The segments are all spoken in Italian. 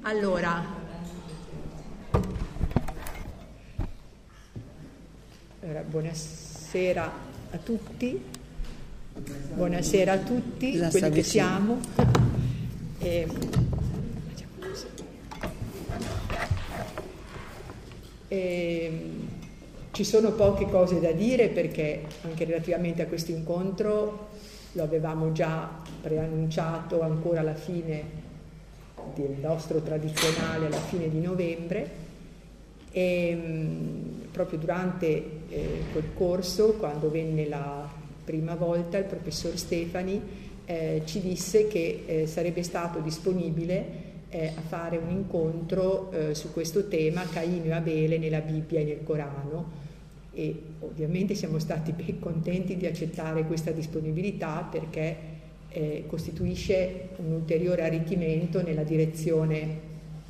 Allora, buonasera a tutti, buonasera a tutti quelli che siamo. Ci sono poche cose da dire perché anche relativamente a questo incontro lo avevamo già preannunciato ancora alla fine del nostro tradizionale, alla fine di novembre, e proprio durante quel corso, quando venne la prima volta, il professor Stefani ci disse che sarebbe stato disponibile a fare un incontro su questo tema, Caino e Abele nella Bibbia e nel Corano, e ovviamente siamo stati ben contenti di accettare questa disponibilità perché costituisce un ulteriore arricchimento nella direzione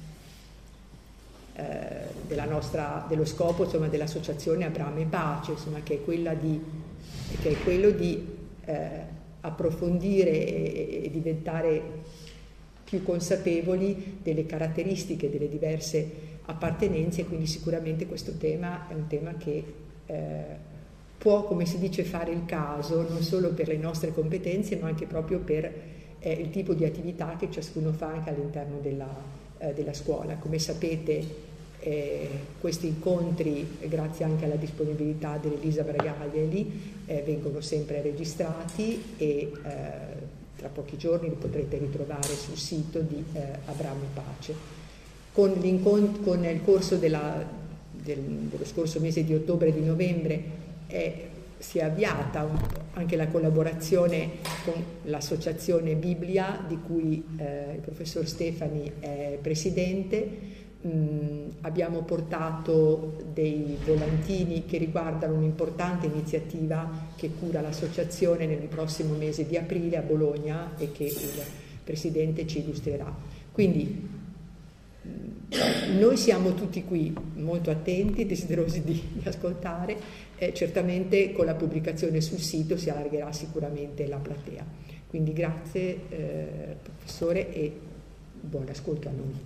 dello scopo, insomma, dell'associazione Abramo e Pace, insomma, che è quello di approfondire e diventare più consapevoli delle caratteristiche delle diverse appartenenze, e quindi sicuramente questo tema è un tema che può, come si dice, fare il caso non solo per le nostre competenze ma anche proprio per il tipo di attività che ciascuno fa anche all'interno della scuola. Come sapete, questi incontri, grazie anche alla disponibilità dell'Elisa Bragaglieli, vengono sempre registrati e tra pochi giorni li potrete ritrovare sul sito di Abramo e Pace. Con il corso dello scorso mese di ottobre e di novembre si è avviata anche la collaborazione con l'associazione Biblia, di cui il professor Stefani è presidente. Abbiamo portato dei volantini che riguardano un'importante iniziativa che cura l'associazione nel prossimo mese di aprile a Bologna e che il presidente ci illustrerà. Quindi noi siamo tutti qui molto attenti, desiderosi di ascoltare, certamente con la pubblicazione sul sito si allargherà sicuramente la platea. Quindi grazie professore e buon ascolto a noi.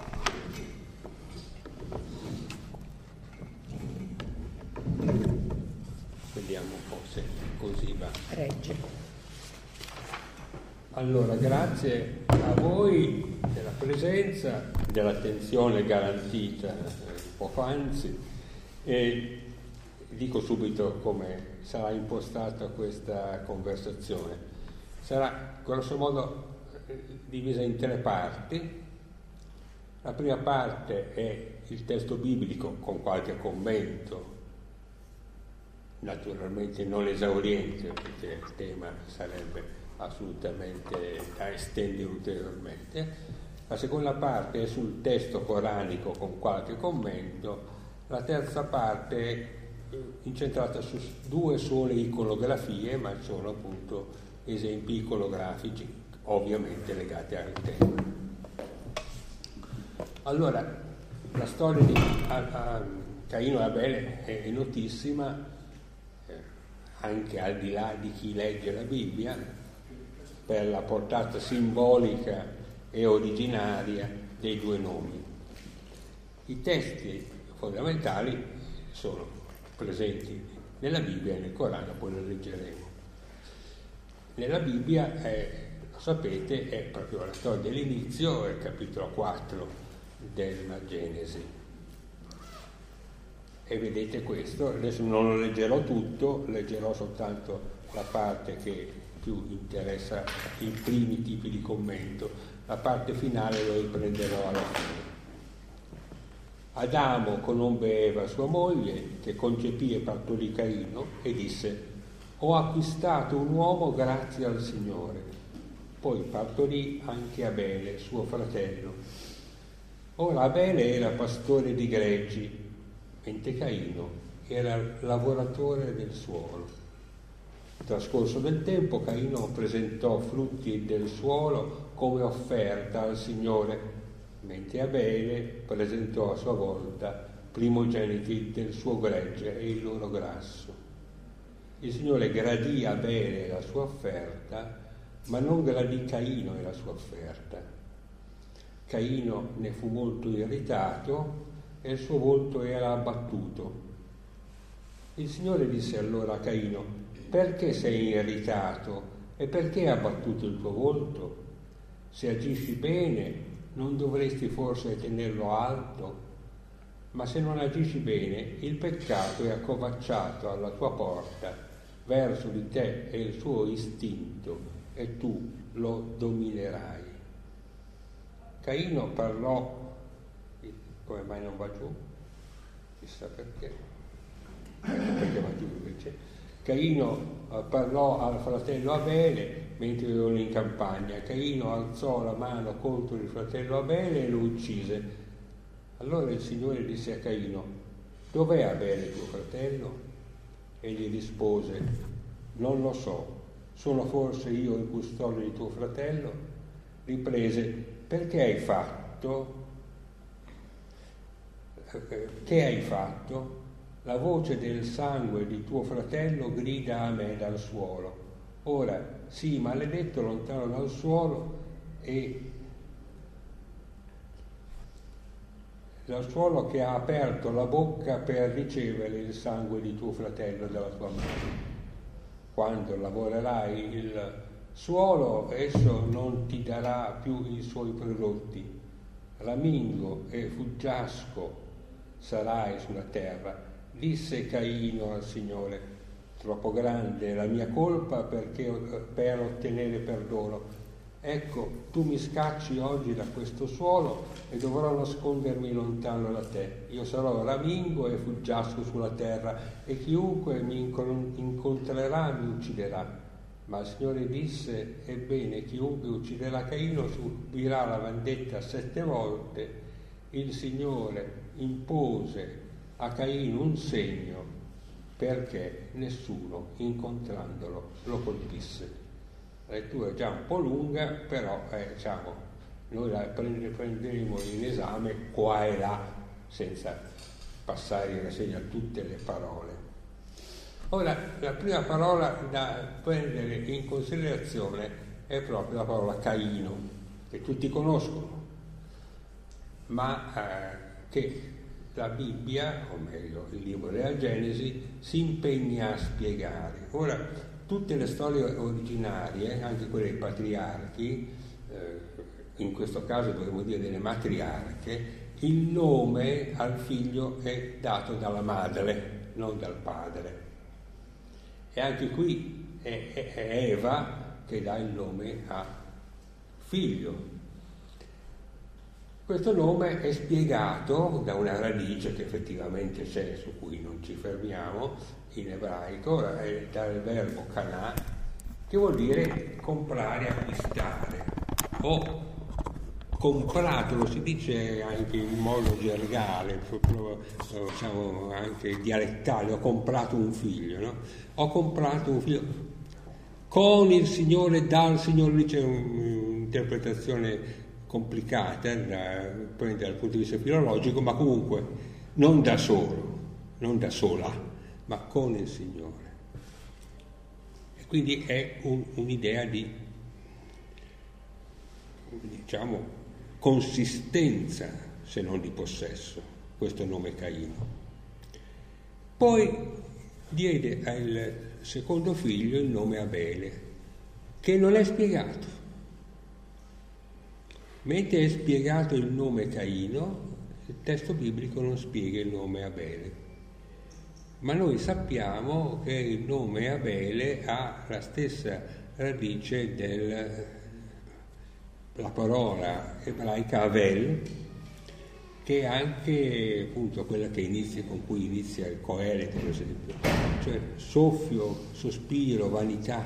Vediamo un po' se così va. Regge. Allora, grazie a voi della presenza, dell'attenzione garantita poc'anzi, e dico subito come sarà impostata questa conversazione. Sarà grosso modo divisa in tre parti. La prima parte è il testo biblico con qualche commento, naturalmente non esauriente perché il tema sarebbe assolutamente da estendere ulteriormente. La seconda parte è sul testo coranico con qualche commento. La terza parte è incentrata su due sole iconografie, ma sono appunto esempi iconografici ovviamente legati al tema. Allora, la storia di Caino e Abele è notissima, anche al di là di chi legge la Bibbia, per la portata simbolica e originaria dei due nomi. I testi fondamentali sono presenti nella Bibbia e nel Corano, poi lo leggeremo. Nella Bibbia, lo sapete, è proprio la storia dell'inizio, è il capitolo 4 della Genesi. E vedete questo, adesso non lo leggerò tutto, leggerò soltanto la parte che più interessa i primi tipi di commento, la parte finale lo riprenderò alla fine. Adamo conobbe Eva sua moglie, che concepì e partorì Caino, e disse: ho acquistato un uomo grazie al Signore. Poi partorì anche Abele, suo fratello. Ora Abele era pastore di greggi, mentre Caino era lavoratore del suolo. Trascorso del tempo, Caino presentò frutti del suolo come offerta al Signore, mentre Abele presentò a sua volta primogeniti del suo gregge e il loro grasso. Il Signore gradì Abele la sua offerta, ma non gradì Caino e la sua offerta. Caino ne fu molto irritato e il suo volto era abbattuto. Il Signore disse allora a Caino: perché sei irritato e perché ha abbattuto il tuo volto? Se agisci bene, non dovresti forse tenerlo alto? Ma se non agisci bene, il peccato è accovacciato alla tua porta, verso di te è il suo istinto e tu lo dominerai. Caino parlò, come mai non va giù? Chissà perché va giù invece. Caino parlò al fratello Abele mentre erano in campagna. Caino alzò la mano contro il fratello Abele e lo uccise. Allora il Signore disse a Caino: dov'è Abele tuo fratello? Egli rispose: non lo so, sono forse io il custode di tuo fratello? Riprese: perché hai fatto? Che hai fatto? La voce del sangue di tuo fratello grida a me dal suolo. Ora sii maledetto lontano dal suolo e dal suolo che ha aperto la bocca per ricevere il sangue di tuo fratello dalla tua mano. Quando lavorerai il suolo, esso non ti darà più i suoi prodotti. Ramingo e fuggiasco sarai sulla terra. Disse Caino al Signore: troppo grande è la mia colpa per ottenere perdono. Ecco, tu mi scacci oggi da questo suolo e dovrò nascondermi lontano da te. Io sarò ramingo e fuggiasco sulla terra e chiunque mi incontrerà mi ucciderà. Ma il Signore disse: ebbene, chiunque ucciderà Caino subirà la vendetta 7 volte. Il Signore impose a Caino un segno perché nessuno, incontrandolo, lo colpisse. La lettura è già un po' lunga, però noi la prenderemo in esame qua e là, senza passare in rassegna tutte le parole. Ora, la prima parola da prendere in considerazione è proprio la parola Caino, che tutti conoscono, ma che la Bibbia, o meglio il libro della Genesi, si impegna a spiegare. Ora, tutte le storie originarie, anche quelle dei patriarchi, in questo caso dovremmo dire delle matriarche, il nome al figlio è dato dalla madre, non dal padre. E anche qui è Eva che dà il nome a figlio. Questo nome è spiegato da una radice che effettivamente c'è, su cui non ci fermiamo, in ebraico, è dal verbo canà, che vuol dire comprare, acquistare, o comprato, lo si dice anche in modo gergale, proprio, diciamo anche dialettale, ho comprato un figlio, no? Ho comprato un figlio con il Signore, dal Signore, c'è un'interpretazione complicata da prendere dal punto di vista filologico, ma comunque non da solo, non da sola, ma con il Signore. E quindi è un'idea di, diciamo, consistenza, se non di possesso, questo nome Caino. Poi diede al secondo figlio il nome Abele, che non è spiegato. Mentre è spiegato il nome Caino, il testo biblico non spiega il nome Abele. Ma noi sappiamo che il nome Abele ha la stessa radice della parola ebraica Avel, che è anche appunto quella che con cui inizia il Coelete, per esempio, cioè soffio, sospiro, vanità.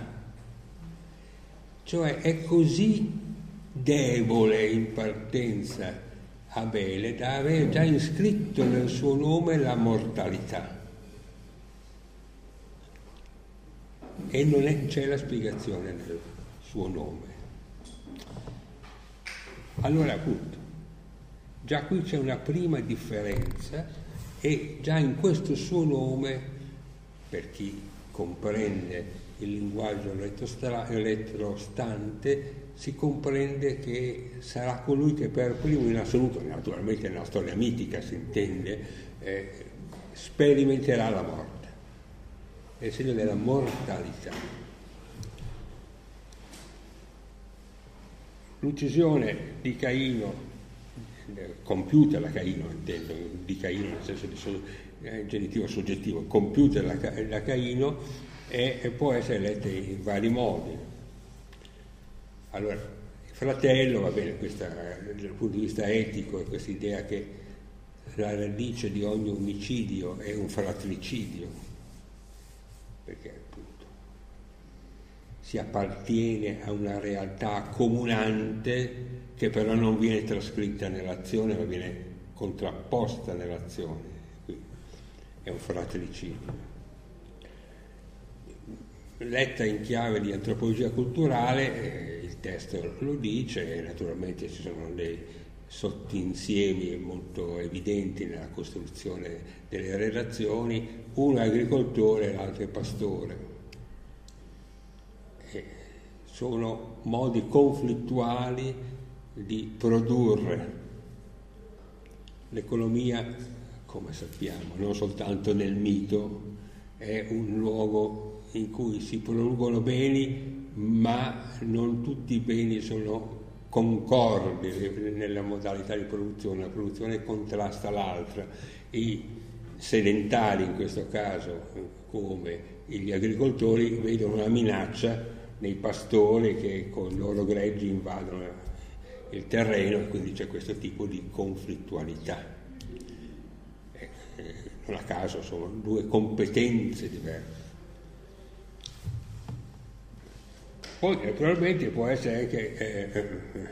Cioè è così debole in partenza Abele da aver già iscritto nel suo nome la mortalità. E non c'è la spiegazione nel suo nome. Allora, appunto, già qui c'è una prima differenza e già in questo suo nome, per chi comprende il linguaggio elettrostante, si comprende che sarà colui che per primo in assoluto, naturalmente nella storia mitica si intende, sperimenterà la morte. È il segno della mortalità. L'uccisione di Caino, compiuta da Caino, intendo, di Caino nel senso di genitivo soggettivo, compiuta da Caino, può essere letta in vari modi. Allora, il fratello, va bene, dal punto di vista etico, questa idea che la radice di ogni omicidio è un fratricidio, perché appunto si appartiene a una realtà accomunante che però non viene trascritta nell'azione, ma viene contrapposta nell'azione. Quindi è un fratricidio. Letta in chiave di antropologia culturale, il testo lo dice, e naturalmente ci sono dei sottinsiemi molto evidenti nella costruzione delle relazioni: uno è agricoltore e l'altro è pastore. Sono modi conflittuali di produrre. L'economia, come sappiamo, non soltanto nel mito, è un luogo in cui si producono beni, ma non tutti i beni sono concordi nella modalità di produzione. La produzione contrasta l'altra. I sedentari, in questo caso, come gli agricoltori, vedono una minaccia nei pastori che con i loro greggi invadono il terreno, e quindi c'è questo tipo di conflittualità. Non a caso sono due competenze diverse. Poi naturalmente può essere anche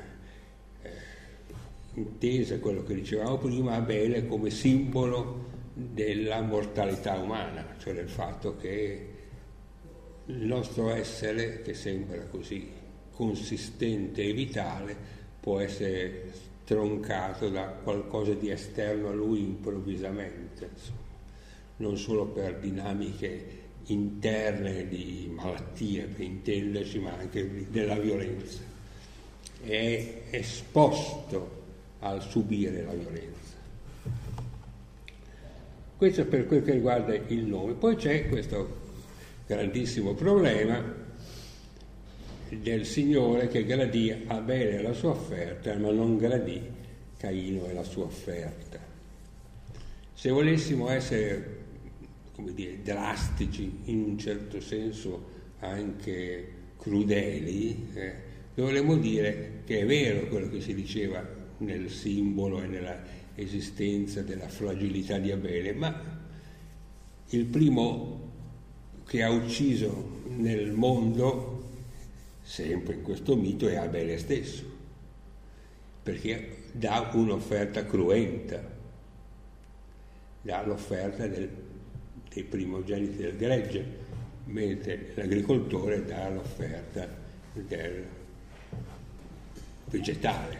intesa quello che dicevamo prima, Abele come simbolo della mortalità umana, cioè del fatto che il nostro essere, che sembra così consistente e vitale, può essere troncato da qualcosa di esterno a lui improvvisamente, insomma. Non solo per dinamiche interne di malattie, per intenderci, ma anche della violenza. È esposto al subire la violenza. Questo per quel che riguarda il nome. Poi c'è questo grandissimo problema del Signore che gradì Abele la sua offerta, ma non gradì Caino e la sua offerta. Se volessimo essere, come dire, drastici, in un certo senso anche crudeli, dovremmo dire che è vero quello che si diceva nel simbolo e nella esistenza della fragilità di Abele, ma il primo che ha ucciso nel mondo, sempre in questo mito, è Abele stesso, perché dà un'offerta cruenta, dà l'offerta dei primogeniti del gregge, mentre l'agricoltore dà l'offerta del vegetale.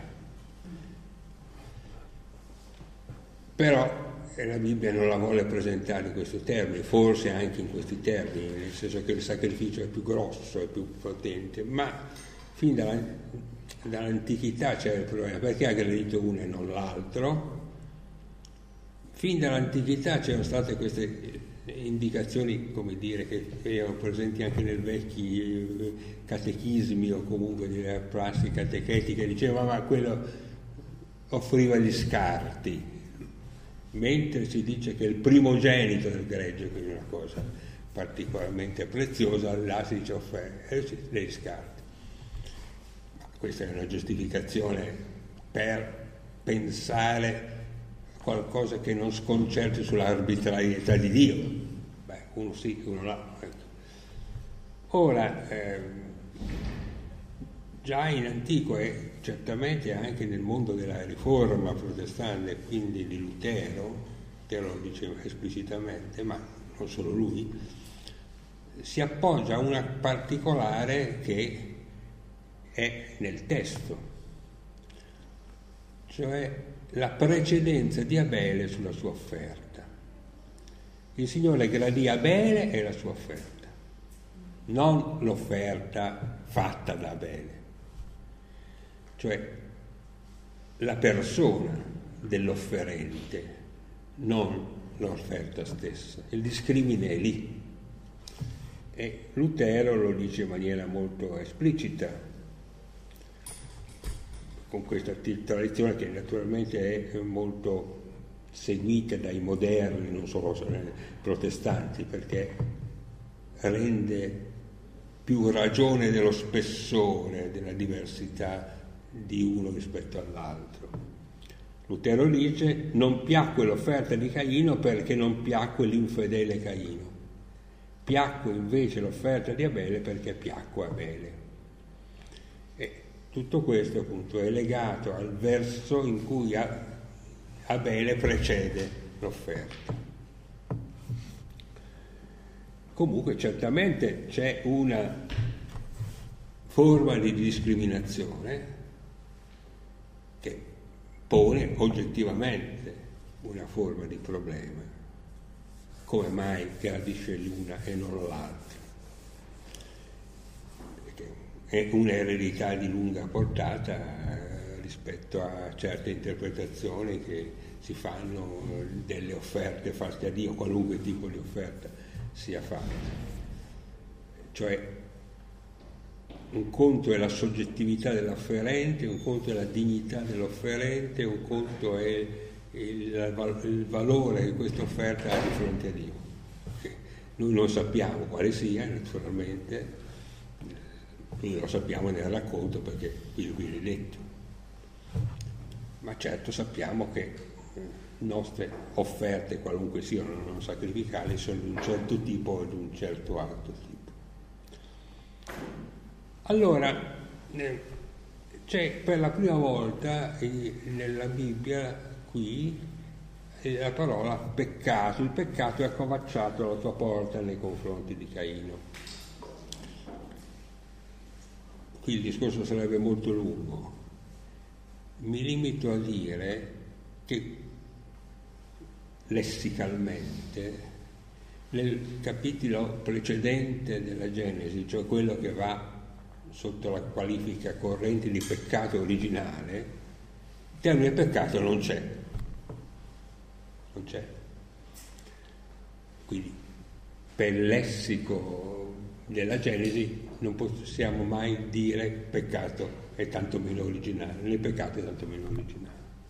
Però la Bibbia non la vuole presentare in questi termini, forse anche in questi termini, nel senso che il sacrificio è più grosso, è più potente, ma fin dall'antichità c'era il problema: perché ha gradito uno e non l'altro? Fin dall'antichità c'erano state queste indicazioni, come dire, che erano presenti anche nel vecchi catechismi o comunque delle prassi catechetiche, diceva ma quello offriva gli scarti, mentre si dice che il primogenito del gregge, quindi una cosa particolarmente preziosa, là si dice degli scarti. Questa è una giustificazione per pensare qualcosa che non sconcerti sull'arbitrarietà di Dio. Beh, uno sì, uno no. Ecco. Ora, già in antico e certamente anche nel mondo della riforma protestante, quindi di Lutero lo diceva esplicitamente, ma non solo lui, si appoggia a una particolare che è nel testo, cioè la precedenza di Abele sulla sua offerta. Il Signore gradì Abele e la sua offerta. non l'offerta fatta da Abele, cioè la persona dell'offerente, non l'offerta stessa. Il discrimine è lì. E Lutero lo dice in maniera molto esplicita, con questa tradizione che naturalmente è molto seguita dai moderni, non solo protestanti, perché rende più ragione dello spessore, della diversità di uno rispetto all'altro. Lutero dice: non piacque l'offerta di Caino perché non piacque l'infedele Caino. Piacque invece l'offerta di Abele perché piacque Abele. E tutto questo appunto è legato al verso in cui Abele precede l'offerta. Comunque certamente c'è una forma di discriminazione che pone oggettivamente una forma di problema. Come mai gradisce l'una e non l'altra? Perché è un'eredità di lunga portata rispetto a certe interpretazioni che si fanno delle offerte fatte a Dio, qualunque tipo di offerta sia fatta. Cioè, un conto è la soggettività dell'offerente, un conto è la dignità dell'offerente, un conto è il valore che questa offerta ha di fronte a Dio, che noi non sappiamo quale sia, naturalmente, noi lo sappiamo nel racconto perché qui lo viene detto, ma certo sappiamo che nostre offerte, qualunque siano, non sacrificali, sono di un certo tipo o di un certo altro tipo. Allora, c'è per la prima volta nella Bibbia qui la parola peccato. Il peccato è accovacciato alla tua porta nei confronti di Caino. Qui il discorso sarebbe molto lungo. Mi limito a dire che lessicalmente nel capitolo precedente della Genesi, cioè quello che va sotto la qualifica corrente di peccato originale, il termine peccato non c'è. Quindi per il lessico della Genesi non possiamo mai dire peccato è tanto meno originale, né peccato è tanto meno originale.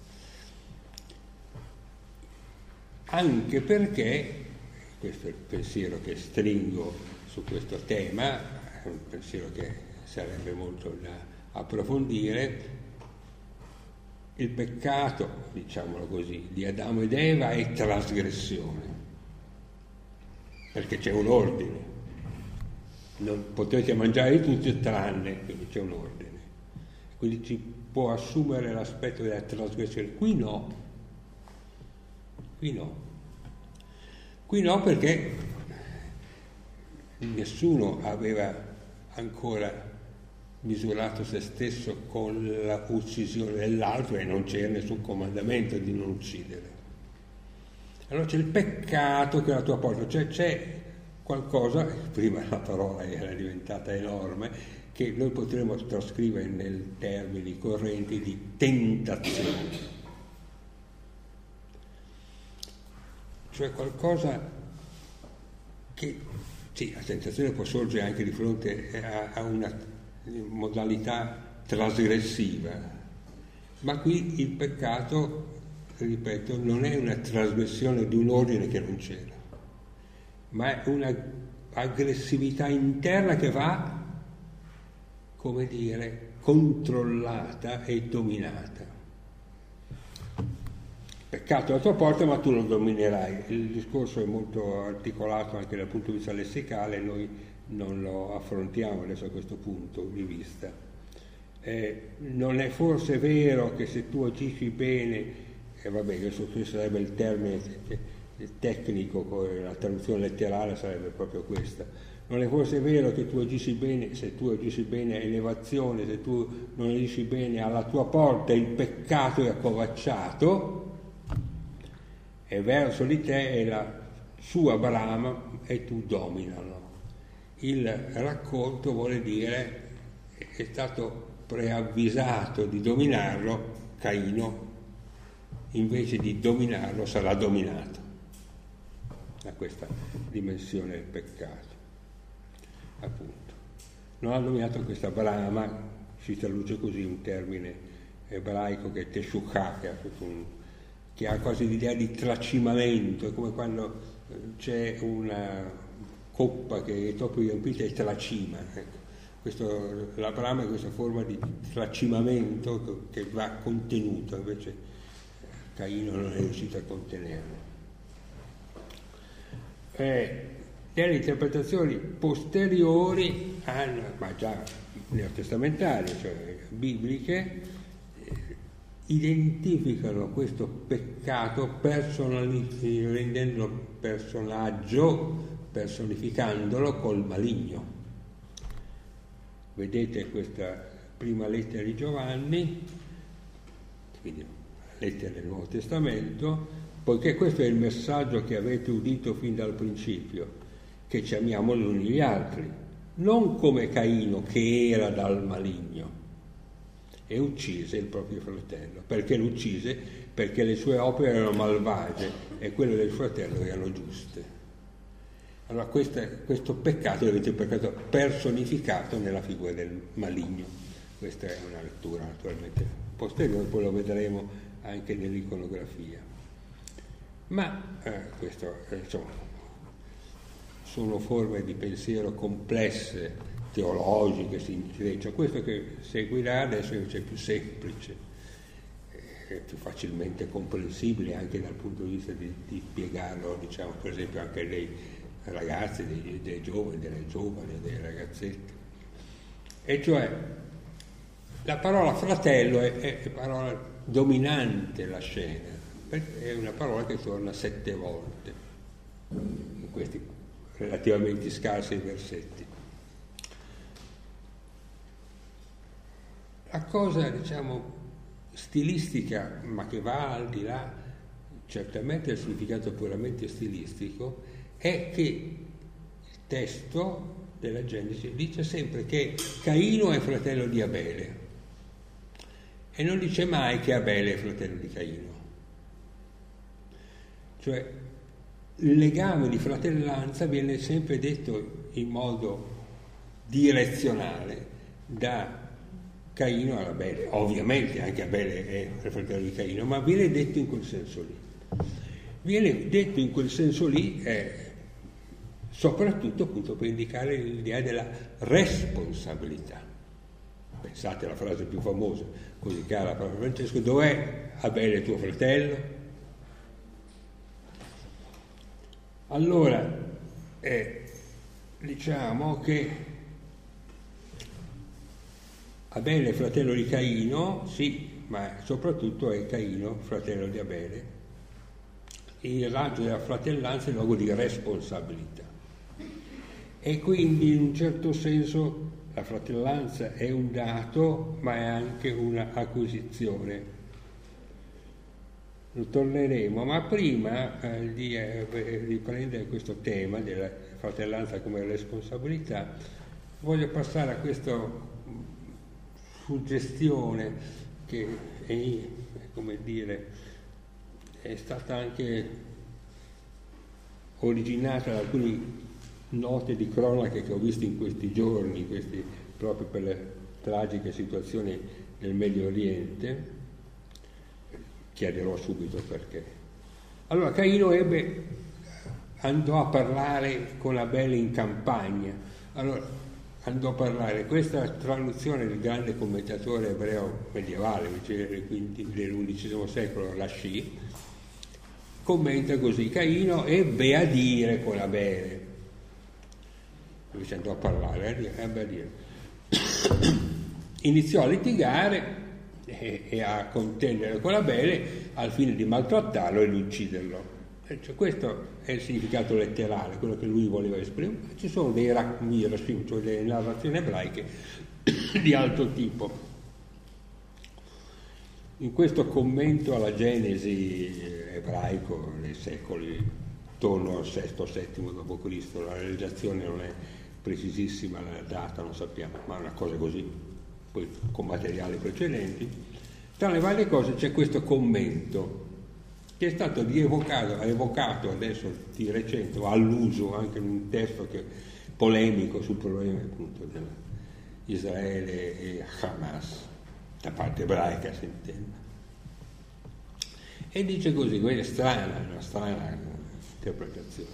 Anche perché, questo è il pensiero che stringo su questo tema, è un pensiero che sarebbe molto da approfondire, il peccato, diciamolo così, di Adamo ed Eva è trasgressione, perché c'è un ordine. Non potete mangiare tutti tranne, quindi c'è un ordine. Quindi ci può assumere l'aspetto della trasgressione. Qui no, perché nessuno aveva ancora misurato se stesso con la uccisione dell'altro e non c'è nessun comandamento di non uccidere. Allora c'è il peccato che è alla tua porta, cioè c'è qualcosa, prima la parola era diventata enorme, che noi potremmo trascrivere nei termini correnti di tentazione. Cioè qualcosa che, sì, la tentazione può sorgere anche di fronte a una modalità trasgressiva, ma qui il peccato, ripeto, non è una trasgressione di un ordine che non c'era, ma è una aggressività interna che va, come dire, controllata e dominata. Peccato alla tua porta, ma tu lo dominerai. Il discorso è molto articolato anche dal punto di vista lessicale, noi non lo affrontiamo adesso a questo punto di vista. Non è forse vero che se tu agisci bene, vabbè, questo sarebbe il termine tecnico, la traduzione letterale sarebbe proprio questa. Non è forse vero che tu agisci bene, se tu agisci bene elevazione, se tu non agisci bene alla tua porta il peccato è accovacciato e verso di te è la sua brama e tu dominalo. il racconto vuole dire è stato preavvisato di dominarlo Caino, invece di dominarlo sarà dominato da questa dimensione del peccato, appunto. Non ha dominato questa brama, si traduce così un termine ebraico che è teshukah, che ha quasi l'idea di tracimamento, è come quando c'è una coppa che è troppo riempita e tracima, ecco. La brama è questa forma di tracimamento che va contenuto, invece Caino non è riuscito a contenerlo. Delle interpretazioni posteriori ma già neotestamentarie, cioè bibliche, identificano questo peccato rendendolo personaggio, personificandolo col maligno. Vedete questa prima lettera di Giovanni, quindi lettera del Nuovo Testamento, poiché questo è il messaggio che avete udito fin dal principio, che ci amiamo gli uni gli altri, non come Caino che era dal maligno e uccise il proprio fratello. Perché lo uccise? Perché le sue opere erano malvagie e quelle del fratello erano giuste. Allora questo peccato diventa un peccato personificato nella figura del maligno. Questa è una lettura naturalmente posteriore, poi lo vedremo anche nell'iconografia. Ma questo insomma, sono forme di pensiero complesse, teologiche, si intrecciano. Questo che seguirà adesso invece è più semplice, è più facilmente comprensibile anche dal punto di vista di spiegarlo, diciamo, per esempio anche dei ragazzi, dei giovani, delle giovani, dei ragazzetti. E cioè la parola fratello è parola dominante la scena, perché è una parola che torna 7 volte in questi relativamente scarsi versetti. La cosa, diciamo, stilistica, ma che va al di là certamente del significato puramente stilistico, è che il testo della Genesi dice sempre che Caino è fratello di Abele e non dice mai che Abele è fratello di Caino. Cioè il legame di fratellanza viene sempre detto in modo direzionale da Caino ad Abele. Ovviamente anche Abele è fratello di Caino, ma viene detto in quel senso lì. Viene detto in quel senso lì soprattutto appunto per indicare l'idea della responsabilità. Pensate alla frase più famosa, così cara Papa Francesco: dov'è Abele tuo fratello? Allora diciamo che Abele è fratello di Caino, sì, ma soprattutto è Caino fratello di Abele. Il raggio della fratellanza è il luogo di responsabilità. E quindi in un certo senso la fratellanza è un dato, ma è anche un'acquisizione. Lo torneremo, ma prima di riprendere questo tema della fratellanza come responsabilità, voglio passare a questa suggestione che è, come dire, è stata anche originata da alcune note di cronache che ho visto in questi giorni, proprio per le tragiche situazioni del Medio Oriente. Chiarirò subito perché. Allora Caino andò a parlare con Abele in campagna. Allora andò a parlare, questa traduzione del grande commentatore ebreo medievale dell'XI secolo, Rashi, commenta così: Caino ebbe a dire con Abele. Invece andò a parlare, ebbe a dire. Iniziò a litigare e a contendere con Abele al fine di maltrattarlo e di ucciderlo. Cioè, questo è il significato letterale, quello che lui voleva esprimere. Ci sono dei rashim, cioè delle narrazioni ebraiche di altro tipo. In questo commento alla Genesi ebraico nei secoli attorno al VI-VII d.C., la realizzazione non è precisissima la data, non sappiamo, ma una cosa così, poi con materiali precedenti. Tra le varie cose c'è questo commento che è stato evocato adesso di recente, o all'uso anche in un testo polemico sul problema appunto di Israele e Hamas, da parte ebraica si intende. E dice così, questa è una strana interpretazione,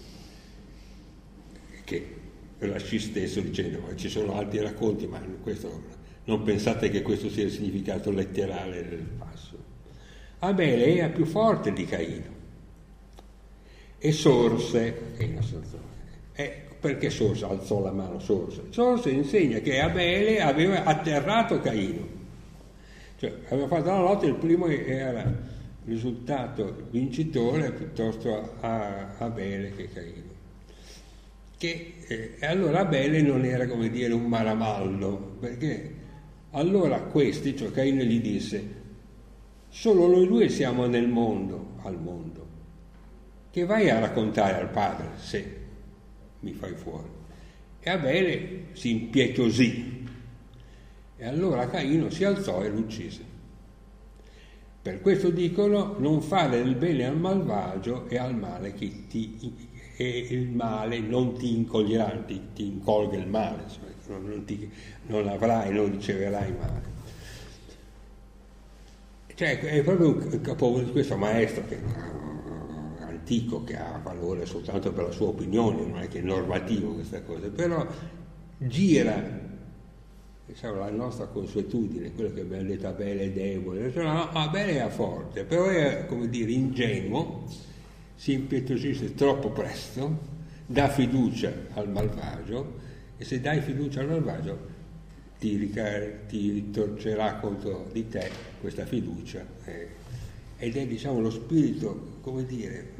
che lasci stesso dicendo ma ci sono altri racconti, ma questo, non pensate che questo sia il significato letterale del passo. Abele era più forte di Caino e sorse, perché sorse? Alzò la mano, sorse insegna che Abele aveva atterrato Caino, cioè aveva fatto la lotta, il primo era risultato vincitore piuttosto a Abele che Caino. E allora Abele non era, come dire, un maramallo, perché allora questi, cioè Caino, gli disse: solo noi due siamo al mondo, che vai a raccontare al padre se mi fai fuori. E Abele si impietosì, e allora Caino si alzò e lo uccise. Per questo dicono: non fare il bene al malvagio e al male e il male non ti incoglierà, ti incolga il male, cioè non avrai, non riceverai male. Cioè è proprio un capovolgimento di questo maestro antico, che ha valore soltanto per la sua opinione, non è che è normativo questa cosa, però gira, diciamo, la nostra consuetudine, quello che abbiamo detto: Abele è debole, cioè, no, Abele era forte, però è, come dire, ingenuo, si impietosisce troppo presto, dà fiducia al malvagio, e se dai fiducia al malvagio ti ritorcerà contro di te questa fiducia, ed è, diciamo, lo spirito, come dire,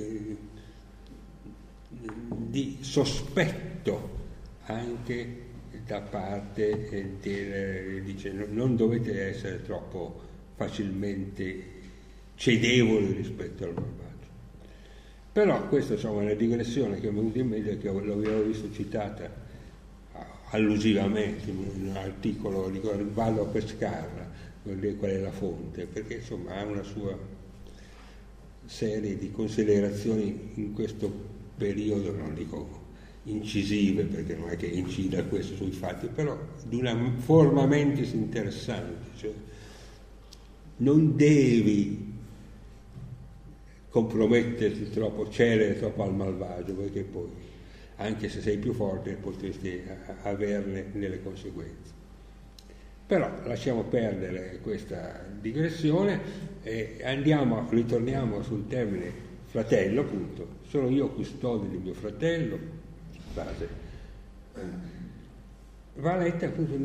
di sospetto anche da parte dice: non dovete essere troppo facilmente cedevoli rispetto al malvagio. Però questa, insomma, è una digressione che mi è venuta in mente, che l'avevo visto citata allusivamente in un articolo di Vado a pescarla, per dire qual è la fonte, perché insomma ha una sua serie di considerazioni in questo periodo, non dico incisive, perché non è che incida questo sui fatti, però di una forma mentis interessante, cioè non devi comprometterti troppo, cedere troppo al malvagio, perché poi, anche se sei più forte, potresti averne delle conseguenze. Però lasciamo perdere questa digressione e ritorniamo sul termine fratello, appunto. Sono io custode di mio fratello, base. Va letta appunto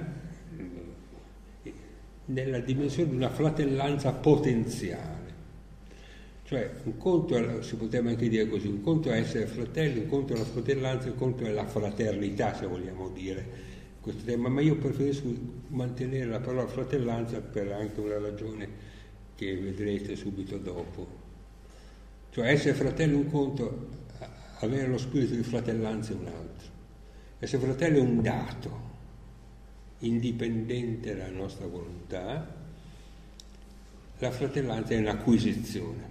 nella dimensione di una fratellanza potenziale. Cioè, un conto, si potrebbe anche dire così, un conto è essere fratelli, un conto è la fratellanza, un conto è la fraternità, se vogliamo dire questo tema, ma io preferisco mantenere la parola fratellanza per anche una ragione che vedrete subito dopo. Cioè, essere fratelli è un conto, avere lo spirito di fratellanza è un altro. Essere fratelli è un dato, indipendente dalla nostra volontà. La fratellanza è un'acquisizione.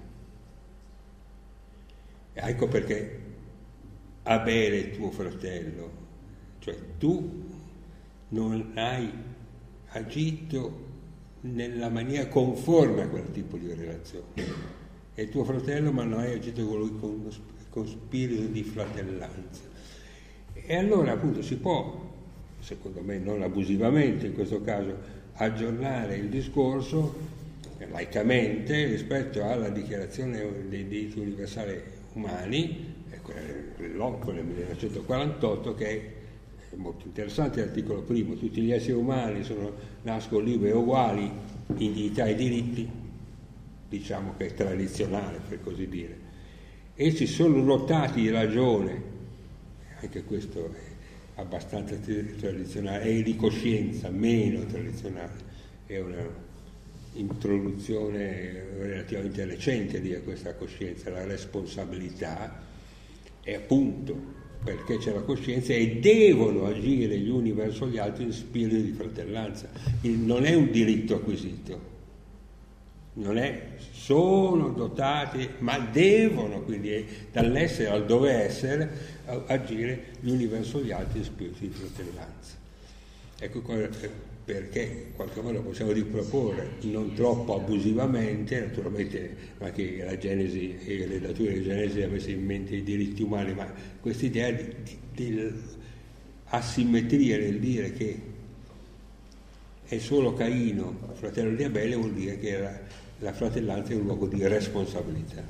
Ecco perché Abele, tuo fratello, cioè tu non hai agito nella maniera conforme a quel tipo di relazione, è tuo fratello, ma non hai agito con lui con spirito di fratellanza. E allora appunto si può, secondo me non abusivamente in questo caso, aggiornare il discorso laicamente rispetto alla dichiarazione dei diritti universali umani, quella del 1948, che è molto interessante. L'articolo primo: tutti gli esseri umani nascono liberi e uguali in dignità e diritti, diciamo che è tradizionale, per così dire. Essi sono dotati di ragione, anche questo è abbastanza tradizionale, e di coscienza, meno tradizionale, è una introduzione relativamente recente di questa coscienza, la responsabilità, e appunto perché c'è la coscienza e devono agire gli uni verso gli altri in spirito di fratellanza. Non è un diritto acquisito, non è, sono dotati, ma devono, quindi dall'essere al dove essere, agire gli uni verso gli altri in spirito di fratellanza. Ecco perché in qualche modo possiamo riproporre, non troppo abusivamente, naturalmente anche la Genesi e i redattori di Genesi avessero in mente i diritti umani, ma questa idea di asimmetria nel dire che è solo Caino, fratello di Abele, vuol dire che la fratellanza è un luogo di responsabilità.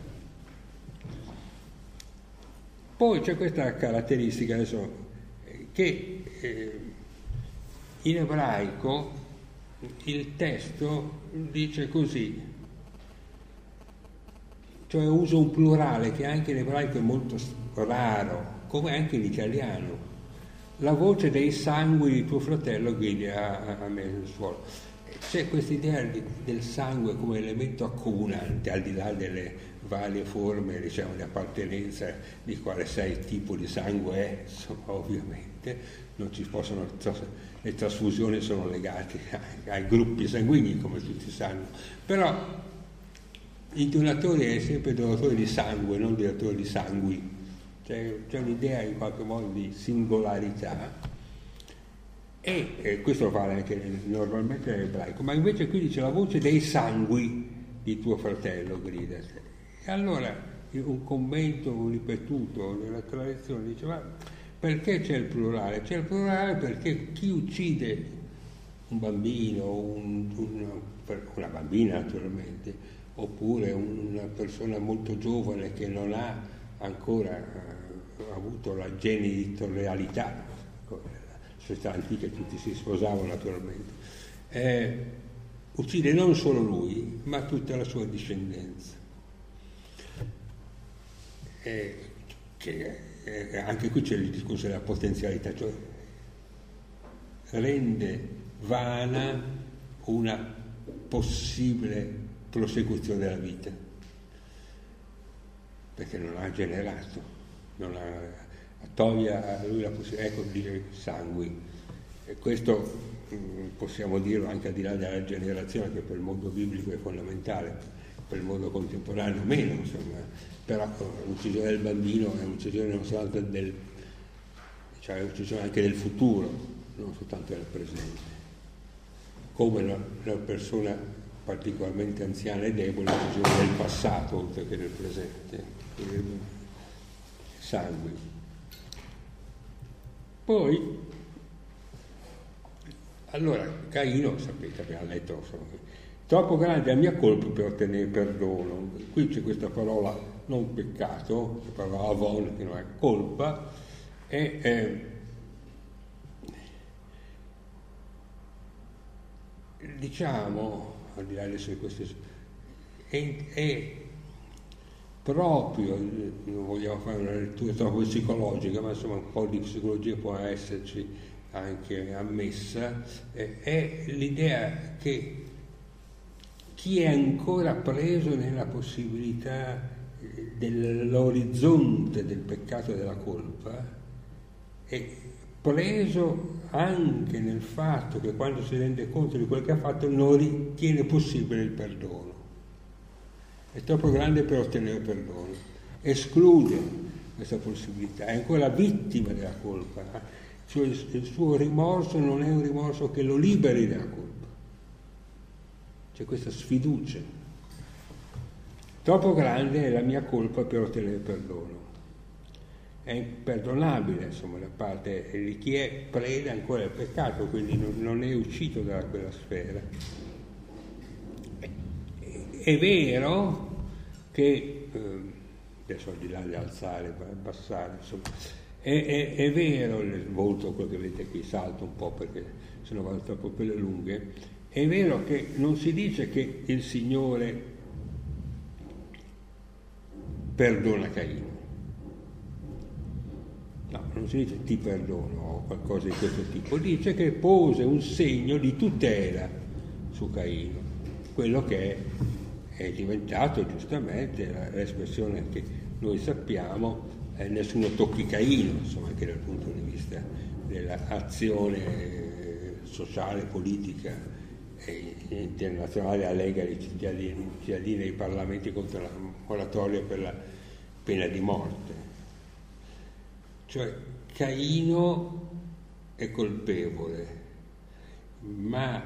Poi c'è questa caratteristica adesso, che in ebraico il testo dice così, cioè usa un plurale che anche in ebraico è molto raro, come anche in italiano. La voce dei sangui di tuo fratello grida a me nel suolo. C'è questa idea del sangue come elemento accomunante, al di là delle varie forme, diciamo, di appartenenza di quale sia il tipo di sangue è, insomma, ovviamente non ci possono, le trasfusioni sono legate ai gruppi sanguigni, come tutti sanno, però il donatore è sempre donatore di sangue, non donatore di sangui. C'è un'idea in qualche modo di singolarità, e questo vale anche normalmente nell'ebraico, ma invece qui dice la voce dei sangui di tuo fratello grida. E allora un commento ripetuto nella tradizione dice: ma perché c'è il plurale? C'è il plurale perché chi uccide un bambino, una bambina naturalmente, oppure una persona molto giovane che non ha ancora avuto la genitorialità, società antiche tutti si sposavano naturalmente, uccide non solo lui ma tutta la sua discendenza, anche qui c'è il discorso della potenzialità, cioè rende vana una possibile prosecuzione della vita, perché non ha generato, toglie a lui la possibilità, ecco, dire sangui. E questo possiamo dirlo anche al di là della generazione, che per il mondo biblico è fondamentale, per il mondo contemporaneo meno, insomma. Però l'uccisione del bambino è un'uccisione non soltanto cioè è un'uccisione anche del futuro, non soltanto del presente. Come la persona particolarmente anziana e debole è un'uccisione del passato oltre che del presente. Sangui. Poi, allora, Caino, sapete, abbiamo letto, troppo grande è la mia colpa per ottenere perdono. Qui c'è questa parola, non peccato, la parola avon, che non è colpa, e diciamo, al di là adesso di queste, è proprio, non vogliamo fare una lettura troppo psicologica, ma insomma un po' di psicologia può esserci anche ammessa, è l'idea che chi è ancora preso nella possibilità dell'orizzonte del peccato e della colpa è preso anche nel fatto che quando si rende conto di quel che ha fatto non ritiene possibile il perdono. È troppo grande per ottenere perdono, esclude questa possibilità, è ancora vittima della colpa, cioè il suo rimorso non è un rimorso che lo liberi dalla colpa, c'è questa sfiducia. Troppo grande è la mia colpa per ottenere perdono, è imperdonabile, insomma, da parte di chi è preda ancora del peccato, quindi non è uscito da quella sfera. È vero che, adesso al di là di alzare, abbassare, insomma, è vero, molto quello che vedete qui, salto un po' perché sennò vado troppo per le lunghe, è vero che non si dice che il Signore perdona Caino, no, non si dice ti perdono o qualcosa di questo tipo, dice che pose un segno di tutela su Caino, quello che è diventato giustamente l'espressione che noi sappiamo nessuno tocchi Caino, insomma, anche dal punto di vista dell'azione sociale, politica e internazionale a lega dei cittadini dei parlamenti contro la moratoria per la pena di morte. Cioè Caino è colpevole, ma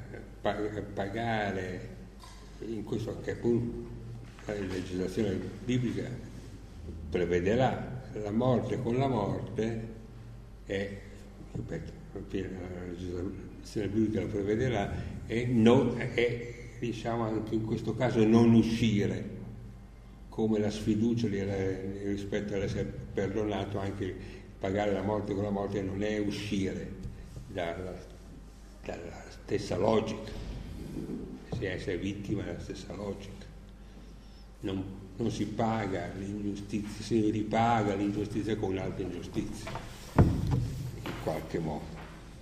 pagare in questo che appunto la legislazione biblica prevederà la morte con la morte, ripeto, la legislazione biblica lo prevederà, e diciamo anche in questo caso non uscire, come la sfiducia rispetto all'essere perdonato, anche pagare la morte con la morte non è uscire dalla stessa logica, si è essere vittima della stessa logica. Non si paga l'ingiustizia, si ripaga l'ingiustizia con un'altra ingiustizia, in qualche modo.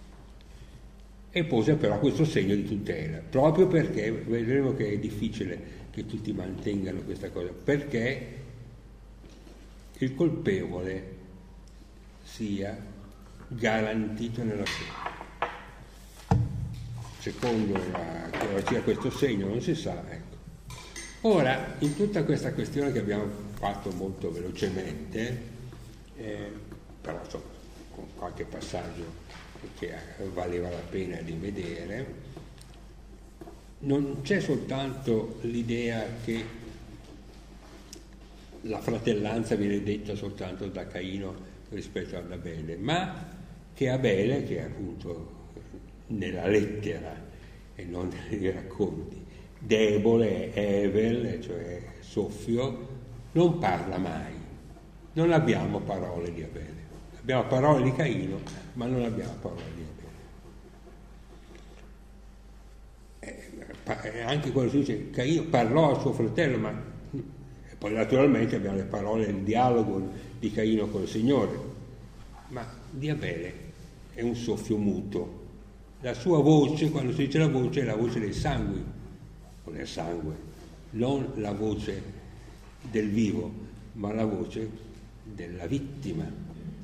E pose però questo segno di tutela, proprio perché vedremo che è difficile che tutti mantengano questa cosa, perché il colpevole sia garantito nella pena. Secondo la teologia questo segno non si sa, ecco. Ora, in tutta questa questione che abbiamo fatto molto velocemente, però insomma, con qualche passaggio che valeva la pena di vedere, non c'è soltanto l'idea che la fratellanza viene detta soltanto da Caino rispetto ad Abele, ma che Abele, che è appunto nella lettera e non nei racconti, debole, Evel, cioè soffio, non parla mai. Non abbiamo parole di Abele. Abbiamo parole di Caino, ma non abbiamo parole di Abele. Anche quando si dice Caino parlò al suo fratello, ma poi naturalmente abbiamo le parole, il dialogo di Caino col Signore, ma di Abele è un soffio muto. La sua voce, quando si dice la voce, è la voce dei sangui, o del sangue, non la voce del vivo, ma la voce della vittima.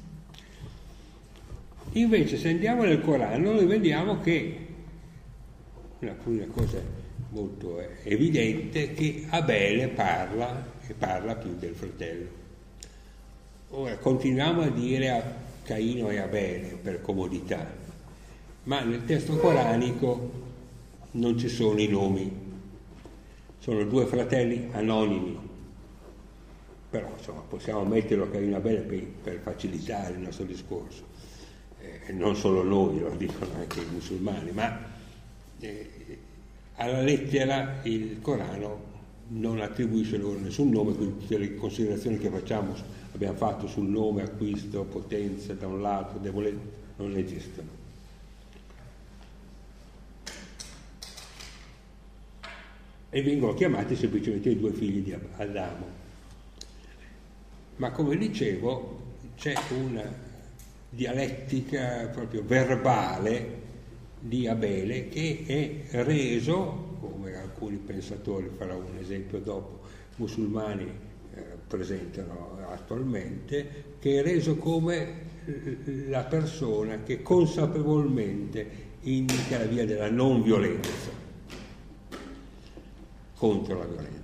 Invece se andiamo nel Corano noi vediamo che una cosa molto evidente, che Abele parla e parla più del fratello. Ora continuiamo a dire a Caino e Abele per comodità, ma nel testo coranico non ci sono i nomi, sono due fratelli anonimi, però insomma possiamo metterlo a Caino e Abele per facilitare il nostro discorso. Non solo noi, lo dicono anche i musulmani, ma alla lettera il Corano non attribuisce loro nessun nome, quindi tutte le considerazioni che abbiamo fatto sul nome, acquisto, potenza da un lato, debolezza, non esistono. E vengono chiamati semplicemente i due figli di Adamo. Ma come dicevo, c'è una dialettica proprio verbale di Abele che è reso, come alcuni pensatori, farò un esempio dopo, musulmani presentano attualmente, che è reso come la persona che consapevolmente indica la via della non violenza contro la violenza.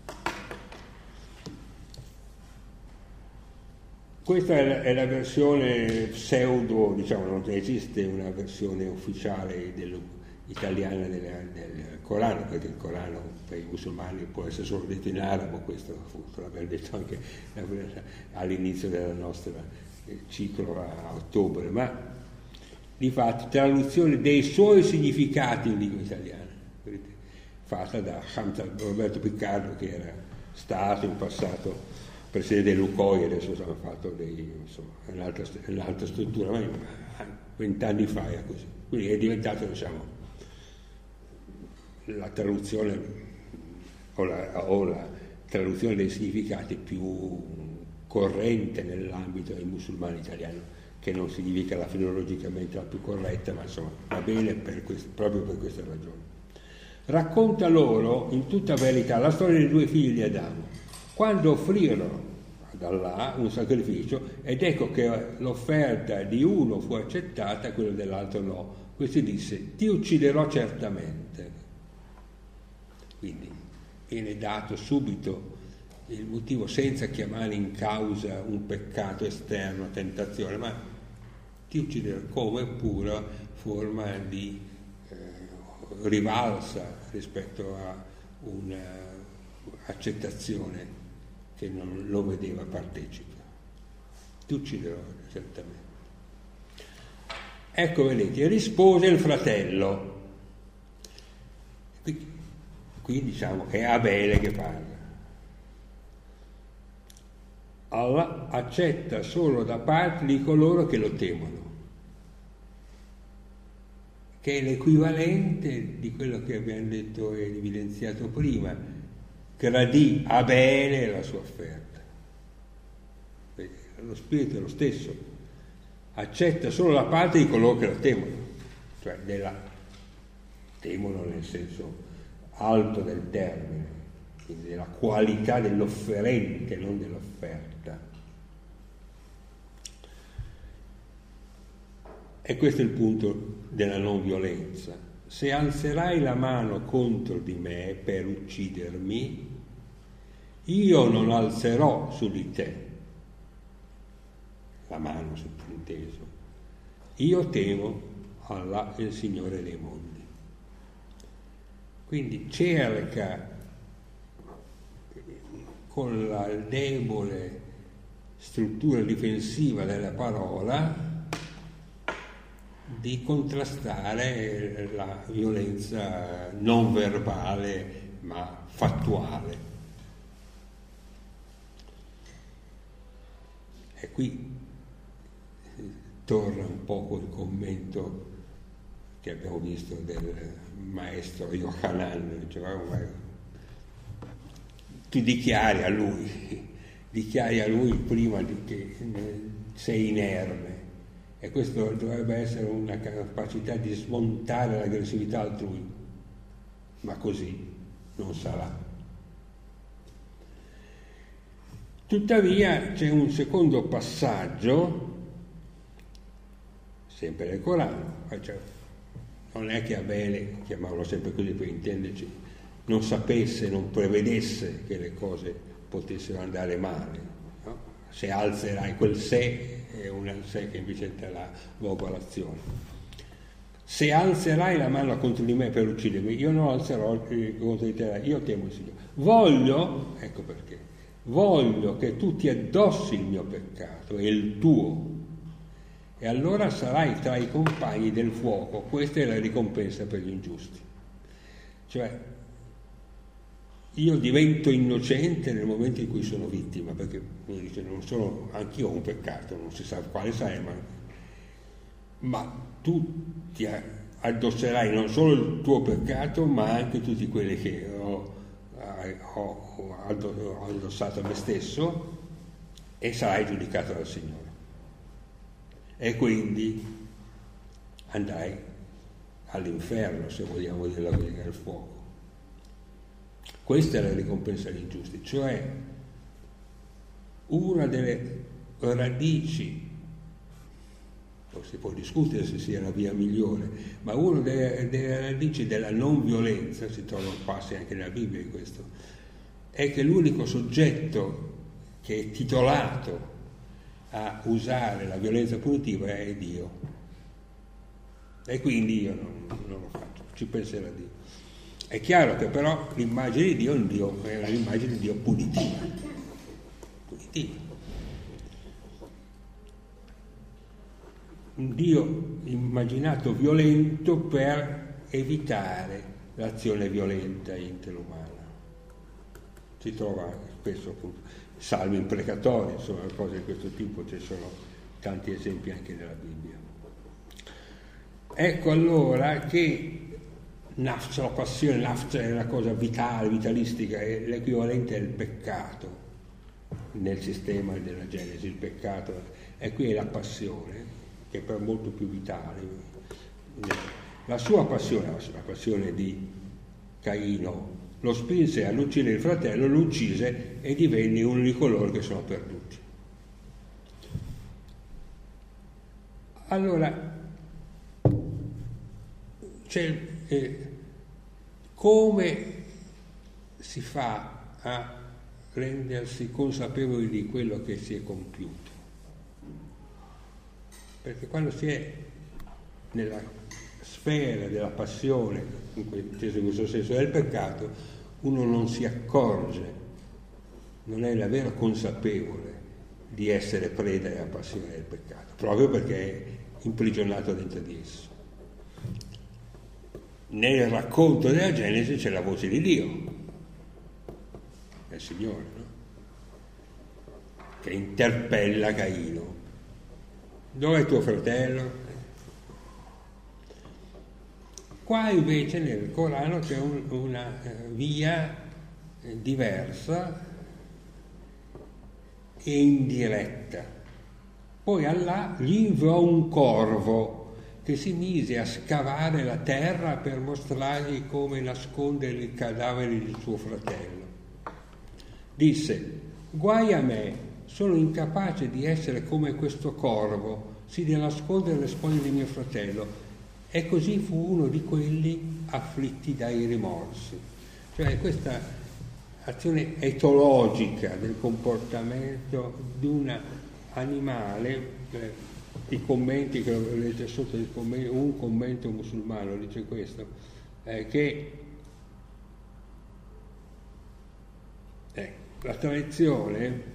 Questa è la versione pseudo, diciamo, non esiste una versione ufficiale italiana del Corano, perché il Corano per i musulmani può essere solo detto in arabo, questo l'abbiamo detto anche all'inizio del nostro ciclo a ottobre, ma di fatto traduzione dei suoi significati in lingua italiana, fatta da Roberto Piccardo, che era stato in passato presidente del Lukoil, adesso hanno fatto un'altra struttura, ma 20 anni fa è così. Quindi è diventato, diciamo, la traduzione o la traduzione dei significati più corrente nell'ambito dei musulmani italiani, che non significa filologicamente la più corretta, ma insomma va bene proprio per questa ragione. Racconta loro in tutta verità la storia dei due figli di Adamo. Quando offrirono ad da là un sacrificio, ed ecco che l'offerta di uno fu accettata, quella dell'altro no. Questo disse: ti ucciderò certamente. Quindi viene dato subito il motivo, senza chiamare in causa un peccato esterno, tentazione, ma ti ucciderò come pura forma di rivalsa rispetto a un'accettazione che non lo vedeva partecipe. Ti ucciderò certamente. Ecco, vedete, rispose il fratello. Qui diciamo che è Abele che parla. Allah accetta solo da parte di coloro che lo temono, che è l'equivalente di quello che abbiamo detto e evidenziato prima. Gradì Abele la sua offerta. Lo spirito è lo stesso, accetta solo la parte di coloro che lo temono, cioè temono nel senso alto del termine, quindi della qualità dell'offerente, non dell'offerta. E questo è il punto della non violenza. Se alzerai la mano contro di me per uccidermi, io non alzerò su di te la mano, sottinteso. Io temo Allah, il Signore dei mondi. Quindi cerca con la debole struttura difensiva della parola di contrastare la violenza non verbale ma fattuale. E qui torna un poco il commento che abbiamo visto del maestro Yohanan, diceva: tu dichiari a lui prima che sei inerme, e questo dovrebbe essere una capacità di smontare l'aggressività altrui, ma così non sarà. Tuttavia c'è un secondo passaggio, sempre nel Corano, cioè, non è che Abele, chiamiamolo sempre così per intenderci, non sapesse, non prevedesse che le cose potessero andare male, no? Se alzerai quel se è un se che invece è la vocalazione. Se alzerai la mano contro di me per uccidermi, io non alzerò contro di te, io temo il Signore. Ecco perché, voglio che tu ti addossi il mio peccato e il tuo, e allora sarai tra i compagni del fuoco. Questa è la ricompensa per gli ingiusti. Cioè, io divento innocente nel momento in cui sono vittima, perché mi dice, non sono, anch'io ho un peccato, non si sa quale sarà, ma tu ti addosserai non solo il tuo peccato, ma anche tutti quelli che ho addossato a me stesso, e sarai giudicato dal Signore. E quindi andrai all'inferno, se vogliamo dirla così, nel fuoco. Questa è la ricompensa agli ingiusti, cioè una delle radici, poi si può discutere se sia la via migliore, ma una delle radici della non violenza, si trovano passi anche nella Bibbia di questo, è che l'unico soggetto che è titolato a usare la violenza punitiva è Dio, e quindi io non lo faccio, ci penserà Dio. È chiaro che però l'immagine di Dio è l'immagine di Dio punitiva. Un Dio immaginato violento per evitare l'azione violenta interumana. Si trova spesso appunto salmi imprecatori, insomma cose di questo tipo, ci sono tanti esempi anche nella Bibbia. Ecco allora che nafs, la passione, nafs è una cosa vitale, vitalistica, è l'equivalente del peccato nel sistema della Genesi, il peccato, e qui è la passione, che è però molto più vitale. La sua passione, la passione di Caino lo spinse all'uccidere il fratello, lo uccise e divenne uno di coloro che sono perduti. Allora, come si fa a rendersi consapevoli di quello che si è compiuto? Perché quando si è nella sfera della passione, inteso in questo senso, del peccato, uno non si accorge, non è davvero consapevole di essere preda della passione del peccato, proprio perché è imprigionato dentro di esso. Nel racconto della Genesi c'è la voce di Dio, del Signore, no? Che interpella Caino. Dov'è tuo fratello? Qua invece nel Corano c'è una via diversa e indiretta. Poi Allah gli inviò un corvo che si mise a scavare la terra per mostrargli come nascondere il cadavere di suo fratello. Disse: guai a me, sono incapace di essere come questo corvo, si deve nascondere le spoglie di mio fratello. E così fu uno di quelli afflitti dai rimorsi. Cioè questa azione etologica del comportamento di un animale, i commenti che vedete sotto, un commento musulmano dice questo, che la tradizione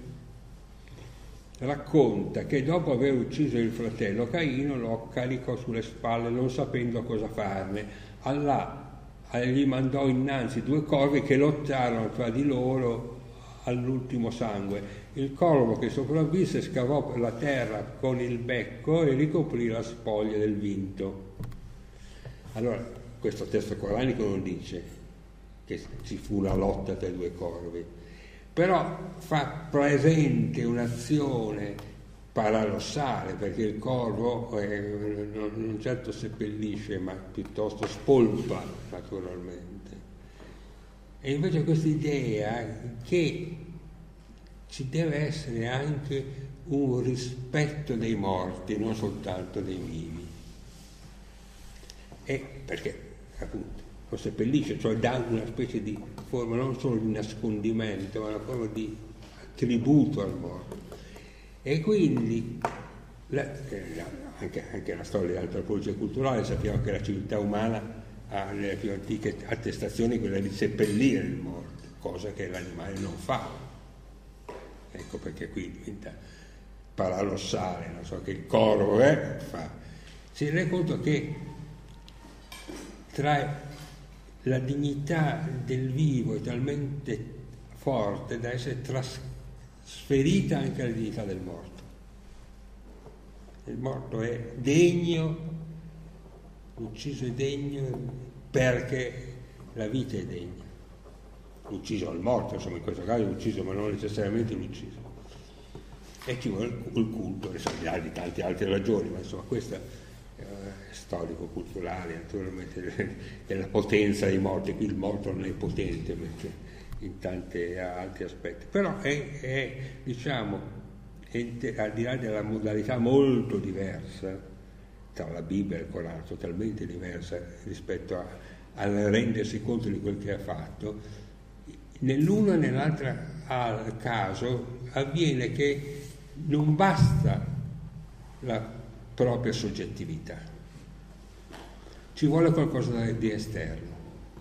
racconta che dopo aver ucciso il fratello, Caino lo caricò sulle spalle non sapendo cosa farne. Allah gli mandò innanzi 2 corvi che lottarono tra di loro all'ultimo sangue. Il corvo che sopravvisse scavò la terra con il becco e ricoprì la spoglia del vinto. Allora, questo testo coranico non dice che ci fu una lotta tra i 2 corvi, però fa presente un'azione paradossale, perché il corvo non certo seppellisce, ma piuttosto spolpa naturalmente. E invece questa idea che ci deve essere anche un rispetto dei morti, non soltanto dei vivi. E perché appunto lo seppellisce, cioè dà una specie di forma non solo di nascondimento, ma una forma di tributo al morto. E quindi anche la storia dell'antropologia culturale, sappiamo che la civiltà umana ha nelle più antiche attestazioni quella di seppellire il morto, cosa che l'animale non fa. Ecco perché qui diventa paradossale, non so, che il corvo fa. Si rende conto che tra la dignità del vivo è talmente forte da essere trasferita anche alla dignità del morto. Il morto è degno, l'ucciso è degno perché la vita è degna. L'ucciso al morto, insomma in questo caso l'ucciso, ma non necessariamente l'ucciso. E ci vuole il culto, al di tante altre ragioni, ma insomma questa è storico-culturale, naturalmente, della potenza dei morti. Qui il morto non è potente in tanti altri aspetti, però è diciamo, al di là della modalità molto diversa tra la Bibbia e il Corano, totalmente diversa rispetto al rendersi conto di quel che ha fatto. Nell'uno e nell'altro caso avviene che non basta la propria soggettività, ci vuole qualcosa di esterno,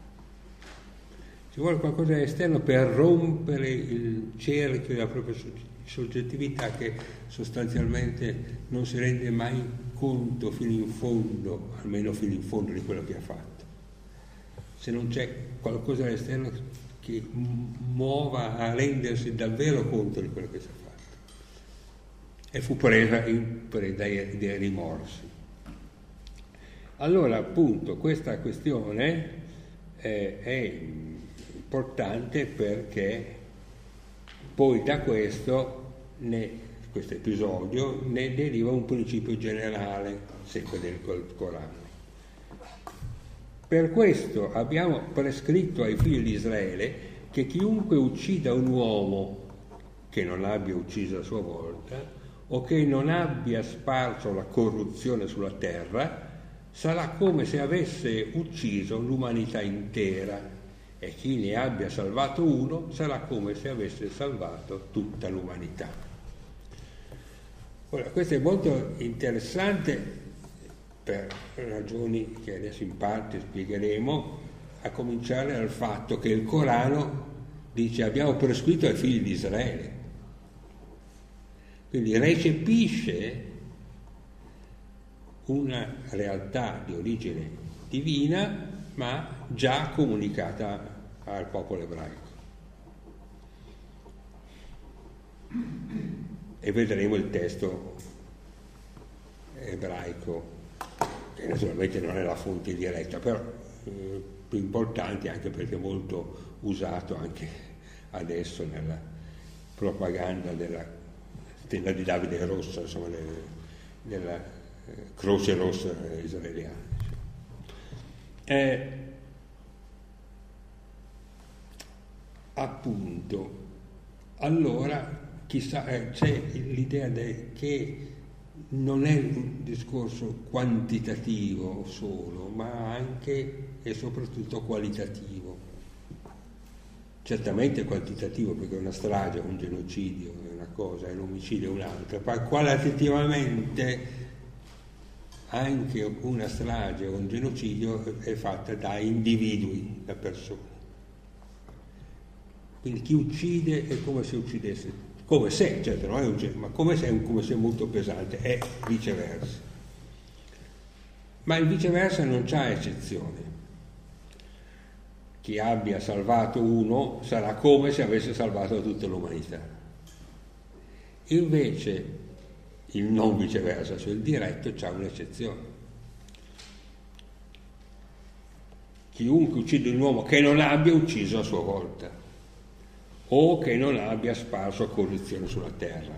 ci vuole qualcosa di esterno per rompere il cerchio della propria soggettività, che sostanzialmente non si rende mai conto fino in fondo, almeno fino in fondo, di quello che ha fatto. Se non c'è qualcosa all'esterno che muova a rendersi davvero conto di quello che si è fatto. E fu presa dai rimorsi. Allora, appunto, questa questione è importante perché poi da questo episodio ne deriva un principio generale, sempre del Corano. Per questo abbiamo prescritto ai figli di Israele che chiunque uccida un uomo che non abbia ucciso a sua volta o che non abbia sparso la corruzione sulla terra sarà come se avesse ucciso l'umanità intera, e chi ne abbia salvato uno sarà come se avesse salvato tutta l'umanità. Ora, questo è molto interessante per ragioni che adesso in parte spiegheremo, a cominciare dal fatto che il Corano dice abbiamo prescritto ai figli di Israele, quindi recepisce una realtà di origine divina ma già comunicata al popolo ebraico. E vedremo il testo ebraico, che naturalmente non è la fonte diretta, però più importante anche perché è molto usato anche adesso nella propaganda della stella di Davide rossa, insomma della Croce Rossa israeliana. Appunto, allora chissà, c'è l'idea che non è un discorso quantitativo solo, ma anche e soprattutto qualitativo. Certamente quantitativo, perché una strage, un genocidio è una cosa e l'omicidio è un'altra, ma qualitativamente anche una strage o un genocidio è fatta da individui, da persone. Quindi chi uccide è come se uccidesse, come se, certo non è uccidere, ma come se è molto pesante, è viceversa. Ma il viceversa non c'ha eccezione. Chi abbia salvato uno sarà come se avesse salvato tutta l'umanità. Invece il non viceversa, cioè il diretto, c'ha un'eccezione. Chiunque uccide un uomo che non abbia ucciso a sua volta o che non abbia sparso corruzione sulla terra,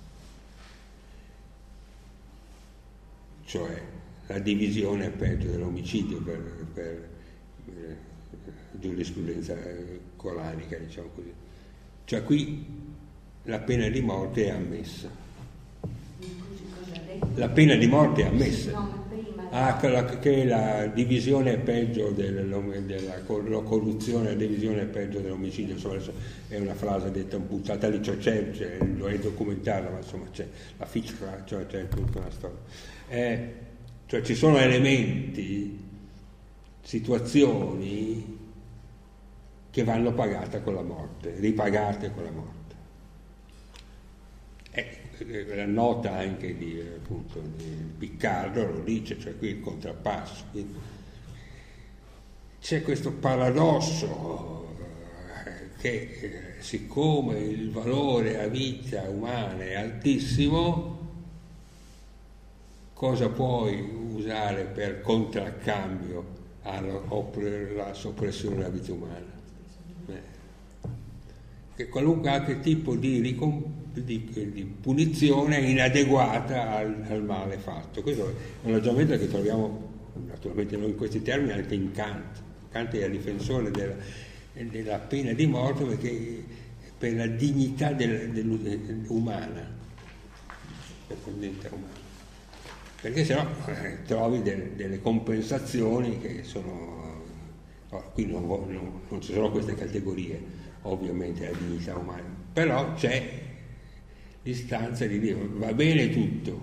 cioè la divisione è peggio dell'omicidio per giurisprudenza coranica, diciamo così. Cioè qui la pena di morte è ammessa. La pena di morte è ammessa. Che la divisione è peggio della corruzione, la divisione è peggio dell'omicidio, insomma è una frase detta buttata lì, cioè dovrei documentarla, ma insomma c'è la fiction, cioè c'è tutta una storia. Cioè ci sono elementi, situazioni che vanno pagate con la morte, ripagate con la morte. La nota anche di Piccardo lo dice, cioè qui il contrappasso. Quindi c'è questo paradosso che siccome il valore a vita umana è altissimo, cosa puoi usare per contraccambio alla soppressione della vita umana? Che qualunque altro tipo di punizione è inadeguata al male fatto. Questo è un ragionamento che troviamo naturalmente non in questi termini anche in Kant. Kant è il difensore della pena di morte perché per la dignità umana, perché sennò trovi delle compensazioni che sono qui non ci sono queste categorie ovviamente la dignità umana, però c'è l'istanza di dire va bene tutto,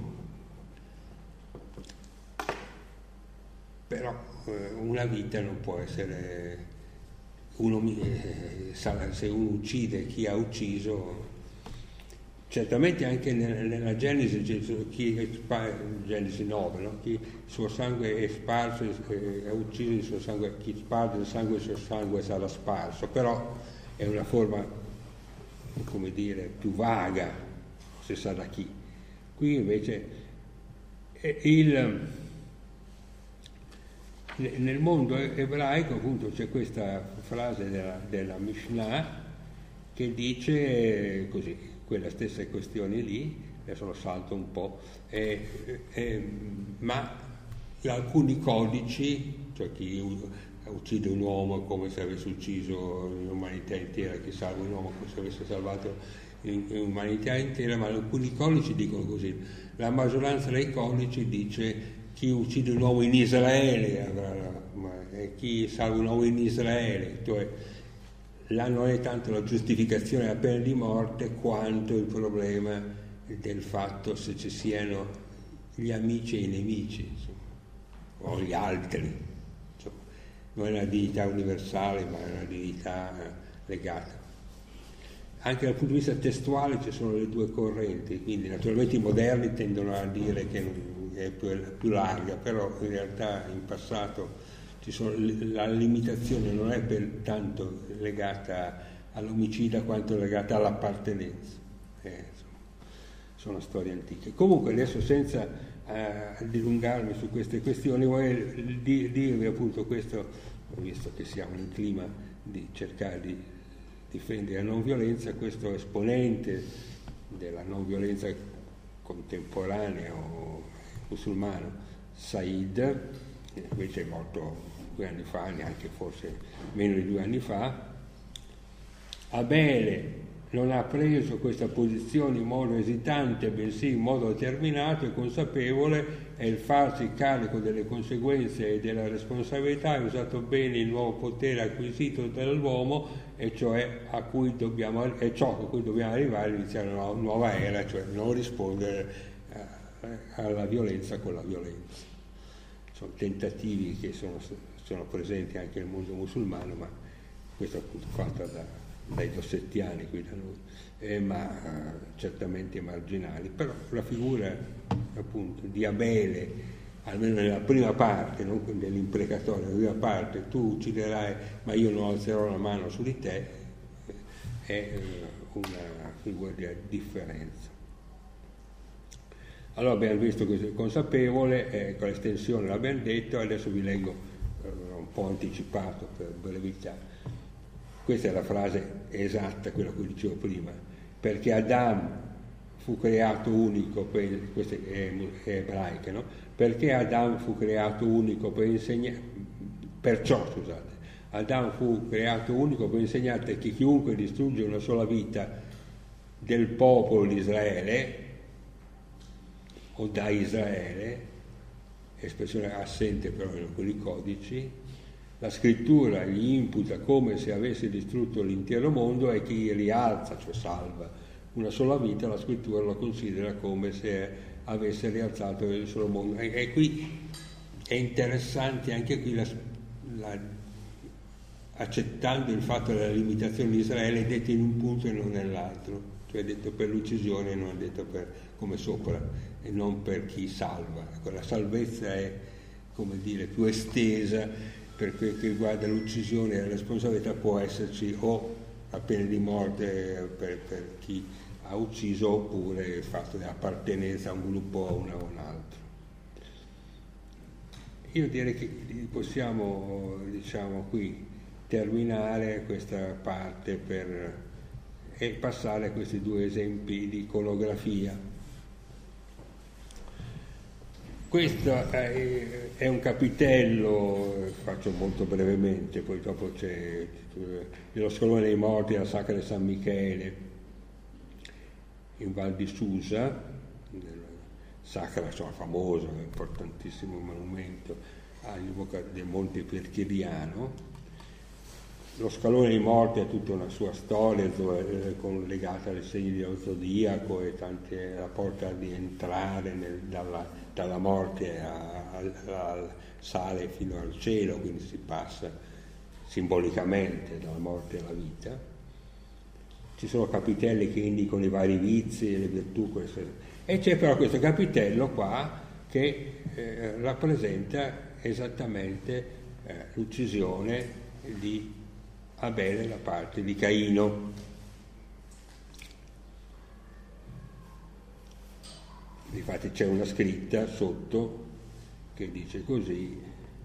però una vita non può essere se uno uccide chi ha ucciso, certamente anche nella Genesi Genesi 9, no? Chi il suo sangue è sparso ha ucciso il suo sangue, chi sparge il sangue del suo sangue sarà sparso, però è una forma, come dire, più vaga, se sa da chi. Qui invece nel mondo ebraico appunto c'è questa frase della Mishnah che dice così, quelle stesse questioni lì, adesso lo salto un po', ma alcuni codici, cioè chi uccide un uomo come se avesse ucciso l'umanità intera, chi salva un uomo come se avesse salvato l'umanità intera, ma alcuni codici dicono così. La maggioranza dei codici dice chi uccide un uomo in Israele e chi salva un uomo in Israele, cioè là non è tanto la giustificazione della pena di morte quanto il problema del fatto se ci siano gli amici e i nemici, insomma, o gli altri, insomma. Non è una dignità universale, ma è una dignità legata. Anche dal punto di vista testuale ci sono le due correnti, quindi naturalmente i moderni tendono a dire che è più larga, però in realtà in passato la limitazione non è per tanto legata all'omicida quanto legata all'appartenenza. Sono storie antiche. Comunque adesso, senza dilungarmi su queste questioni, vorrei dirvi appunto questo, visto che siamo in clima di cercare di difendere la non violenza, questo esponente della non violenza contemporanea o musulmano, Said, che invece è morto 2 anni fa, neanche forse meno di 2 anni fa. Abele non ha preso questa posizione in modo esitante, bensì in modo determinato e consapevole, e il farsi carico delle conseguenze e della responsabilità ha usato bene il nuovo potere acquisito dall'uomo, e cioè ciò a cui dobbiamo arrivare, iniziare una nuova era, cioè non rispondere alla violenza con la violenza. Sono tentativi che sono presenti anche nel mondo musulmano, ma questo è appunto fatto dai dossettiani qui da noi, ma certamente marginali. Però la figura appunto di Abele, almeno nella prima parte, non dell'imprecatorio, nella prima parte, tu ucciderai ma io non alzerò la mano su di te, è una figura di differenza. Allora abbiamo visto che è consapevole, con l'estensione l'abbiamo detto, adesso vi leggo un po' anticipato per brevità. Questa è la frase esatta, quella che dicevo prima, perché Adam fu creato unico, questa è ebraica, no? Perché Adam fu creato unico per insegnare, Adam fu creato unico per insegnare che chiunque distrugge una sola vita del popolo di Israele, o da Israele, espressione assente però in alcuni codici, la scrittura gli imputa come se avesse distrutto l'intero mondo, e chi rialza, cioè salva, una sola vita, la scrittura lo considera come se avesse rialzato il solo mondo. E qui è interessante anche qui accettando il fatto della limitazione di Israele, è detto in un punto e non nell'altro, cioè è detto per l'uccisione e non è detto come sopra, e non per chi salva. Ecco, la salvezza è, come dire, più estesa. Per quel che riguarda l'uccisione, la responsabilità può esserci o la pena di morte per chi ha ucciso, oppure il fatto di appartenenza a un gruppo o a un altro. Io direi che possiamo, diciamo, qui terminare questa parte e passare a questi 2 esempi di iconografia. Questo è un capitello, faccio molto brevemente, poi dopo c'è lo scalone dei morti alla Sacra di San Michele in Val di Susa, sacra, insomma, famosa, importantissimo monumento all'epoca del Monte Perchidiano. Lo scalone dei morti ha tutta una sua storia legata ai segni dello zodiaco e tante la porta di entrare dalla morte al sale fino al cielo, quindi si passa simbolicamente dalla morte alla vita. Ci sono capitelli che indicano i vari vizi e le virtù, e c'è però questo capitello qua che rappresenta esattamente l'uccisione di Abele da parte di Caino. Infatti c'è una scritta sotto che dice così,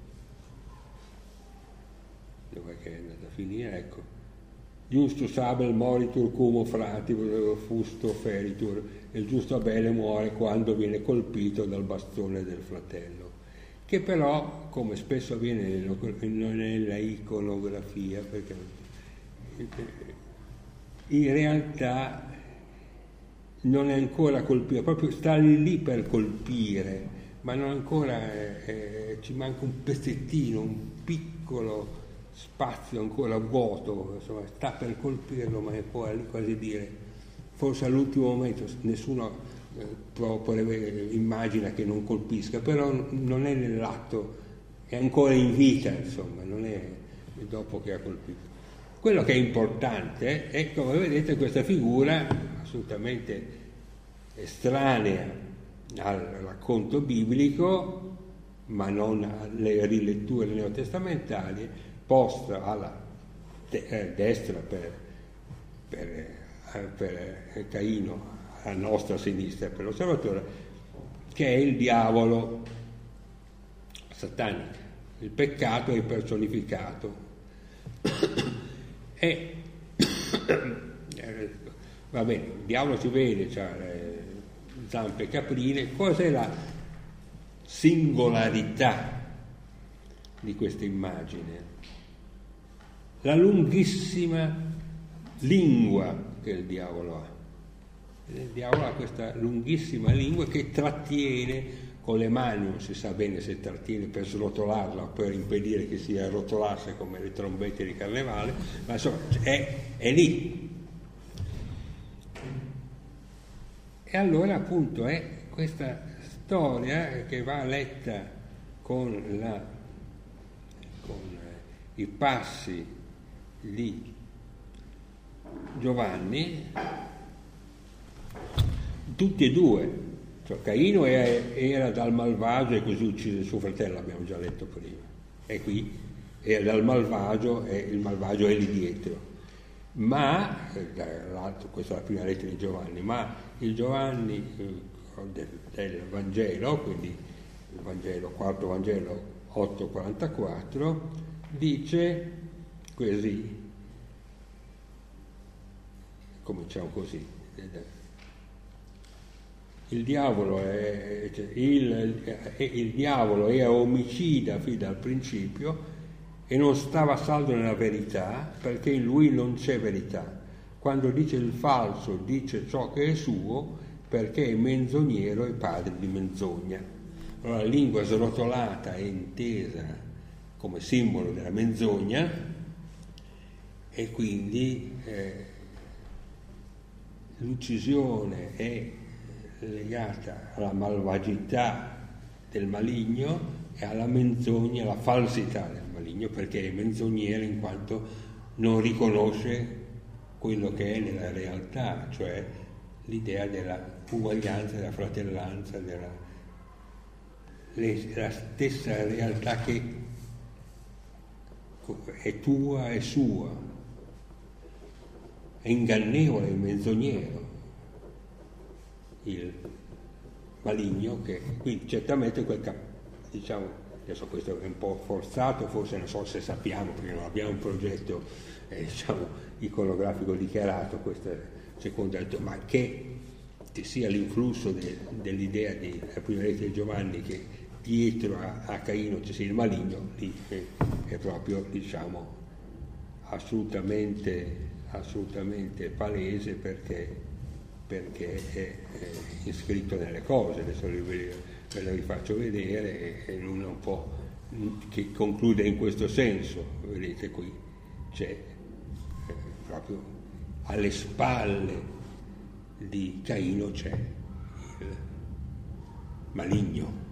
dov'è che è andata a finire? Ecco: Justus Abel moritur cum fratibus fusto feritur, il giusto Abele muore quando viene colpito dal bastone del fratello. che però, come spesso avviene nella iconografia, perché in realtà non è ancora colpito, proprio sta lì per colpire, ma non ancora, ci manca un pezzettino, un piccolo spazio ancora vuoto, insomma, sta per colpirlo, ma è poi quasi dire, forse all'ultimo momento nessuno immagina che non colpisca, però non è nell'atto, è ancora in vita, insomma, non è dopo che ha colpito. Quello che è importante è, come vedete, questa figura assolutamente estranea al racconto biblico, ma non alle riletture neotestamentali, posta alla destra per Caino, alla nostra sinistra per l'osservatore, che è il diavolo satanico. Il peccato è personificato. E va bene, il diavolo si vede, c'ha le zampe caprine. Cos'è la singolarità di questa immagine? La lunghissima lingua che il diavolo ha. Il diavolo ha questa lunghissima lingua che trattiene con le mani, non si sa bene se trattiene per srotolarla o per impedire che si arrotolasse come le trombette di carnevale, ma insomma è lì. E allora appunto è questa storia che va letta con i passi di Giovanni, tutti e due. Cioè, Caino era dal malvagio e così uccise suo fratello, abbiamo già letto prima, e qui era dal malvagio e il malvagio è lì dietro. Ma, questa è la prima lettera di Giovanni, ma il Giovanni del Vangelo, quindi il Vangelo, quarto Vangelo 8,44, dice così, cominciamo così. Il diavolo era omicida fin dal principio e non stava saldo nella verità, perché in lui non c'è verità. Quando dice il falso, dice ciò che è suo, perché è menzognero e padre di menzogna. Allora, la lingua srotolata è intesa come simbolo della menzogna, e quindi l'uccisione è legata alla malvagità del maligno e alla menzogna, alla falsità del maligno, perché è menzognero in quanto non riconosce quello che è nella realtà, cioè l'idea della uguaglianza, della fratellanza, la stessa realtà che è tua e sua. È ingannevole, è menzognero il maligno, che quindi certamente diciamo, adesso questo è un po' forzato, forse non so se sappiamo, perché non abbiamo un progetto diciamo iconografico dichiarato, questa seconda, ma che ci sia l'influsso dell'idea della prima lettera di Giovanni che dietro a Caino ci sia il maligno, lì è proprio, diciamo, assolutamente palese, perché è iscritto nelle cose. Adesso ve lo rifaccio vedere, e uno un po' che conclude in questo senso. Vedete qui c'è proprio alle spalle di Caino c'è il maligno.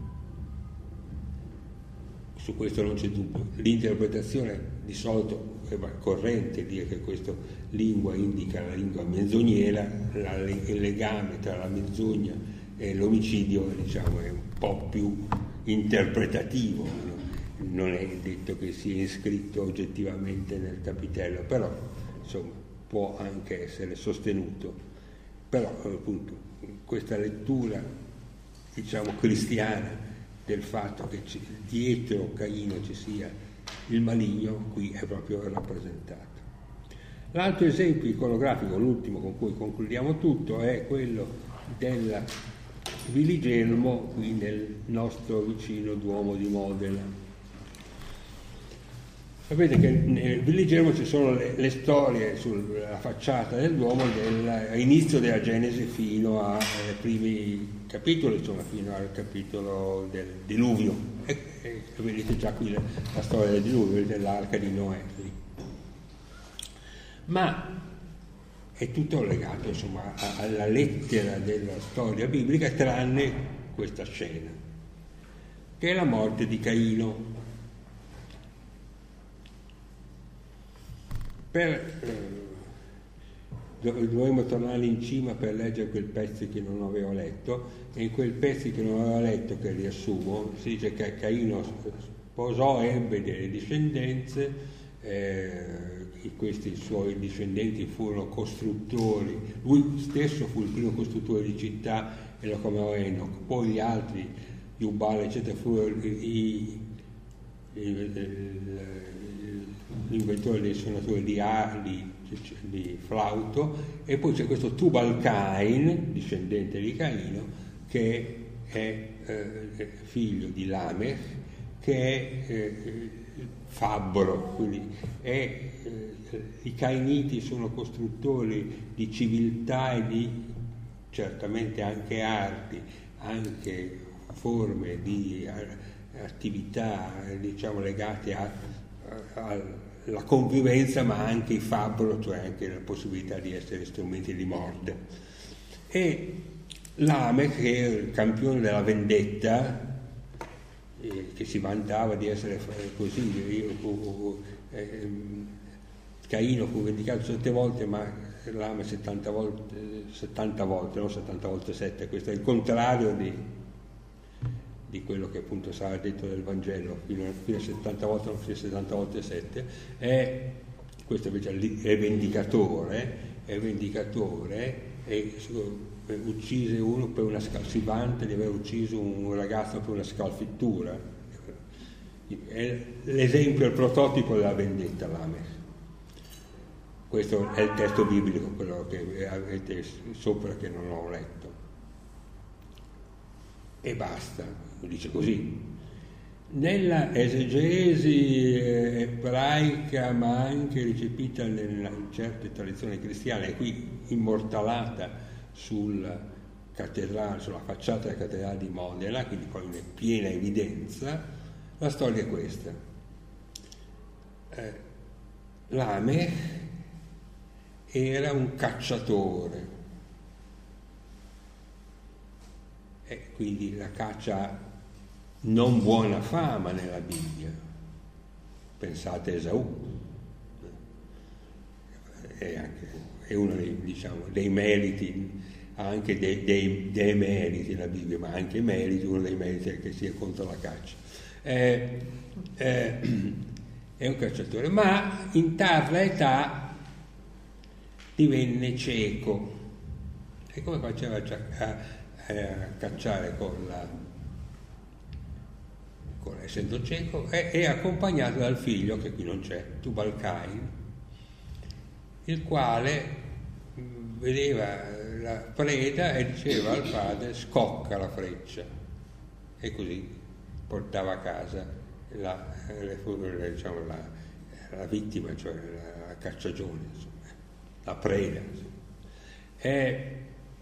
Su questo non c'è dubbio. L'interpretazione di solito è corrente dire che questa lingua indica la lingua menzognera, il legame tra la menzogna e l'omicidio, diciamo, è un po' più interpretativo, non è detto che sia iscritto oggettivamente nel capitello, però insomma può anche essere sostenuto. Però appunto questa lettura, diciamo, cristiana del fatto che dietro Caino ci sia il maligno, qui è proprio rappresentato. L'altro esempio iconografico, l'ultimo con cui concludiamo tutto, è quello della Viligelmo, qui nel nostro vicino Duomo di Modena. Sapete che nel Viligelmo ci sono le storie sulla facciata del Duomo dall'inizio della Genesi fino ai primi capitoli, insomma fino al capitolo del diluvio. E vedete già qui la storia del diluvio, vedete l'arca di Noè. Ma è tutto legato, insomma, alla lettera della storia biblica, tranne questa scena, che è la morte di Caino. Dovremmo tornare in cima per leggere quel pezzo che non avevo letto, e in quel pezzo che non avevo letto, che riassumo, si dice che Caino sposò, ebbe delle discendenze, questi suoi discendenti furono costruttori, lui stesso fu il primo costruttore di città e lo chiamò Enoch, poi gli altri, Jubal eccetera, furono l'inventore dei suonatori di flauto, e poi c'è questo Tubal-Cain, discendente di Caino, che è figlio di Lamech, che è fabbro, quindi i Cainiti sono costruttori di civiltà e di certamente anche arti, anche forme di attività, diciamo, legate alla convivenza, ma anche i fabbro, cioè anche la possibilità di essere strumenti di morte. E Lamech, che è il campione della vendetta, che si vantava di essere così, Caino fu vendicato 7 volte, ma Lamech 70 volte, non 70 volte 7, questo è il contrario di quello che appunto sarà detto nel Vangelo, fino a 70 volte, non fino a 70 volte 7, questo invece è vendicatore, e uccise uno per si vanta di aver ucciso un ragazzo per una scalfittura. È l'esempio, il prototipo della vendetta, Lamech. Questo è il testo biblico, quello che avete sopra, che non ho letto. E basta, dice così. Nella esegesi ebraica, ma anche recepita in certe tradizioni cristiane, e qui immortalata sulla facciata della cattedrale di Modena, quindi poi in piena evidenza, la storia è questa. Lamech era un cacciatore, e quindi la caccia non buona fama nella Bibbia. Pensate a Esaù, è uno dei meriti, anche dei meriti nella Bibbia, ma anche meriti, uno dei meriti è che sia contro la caccia. È un cacciatore, ma in tarda età divenne cieco. E come faceva a cacciare essendo cieco? È accompagnato dal figlio, che qui non c'è, Tubal-Cain, il quale vedeva la preda e diceva al padre: scocca la freccia, e così portava a casa la vittima, cioè la cacciagione, insomma, la preda. E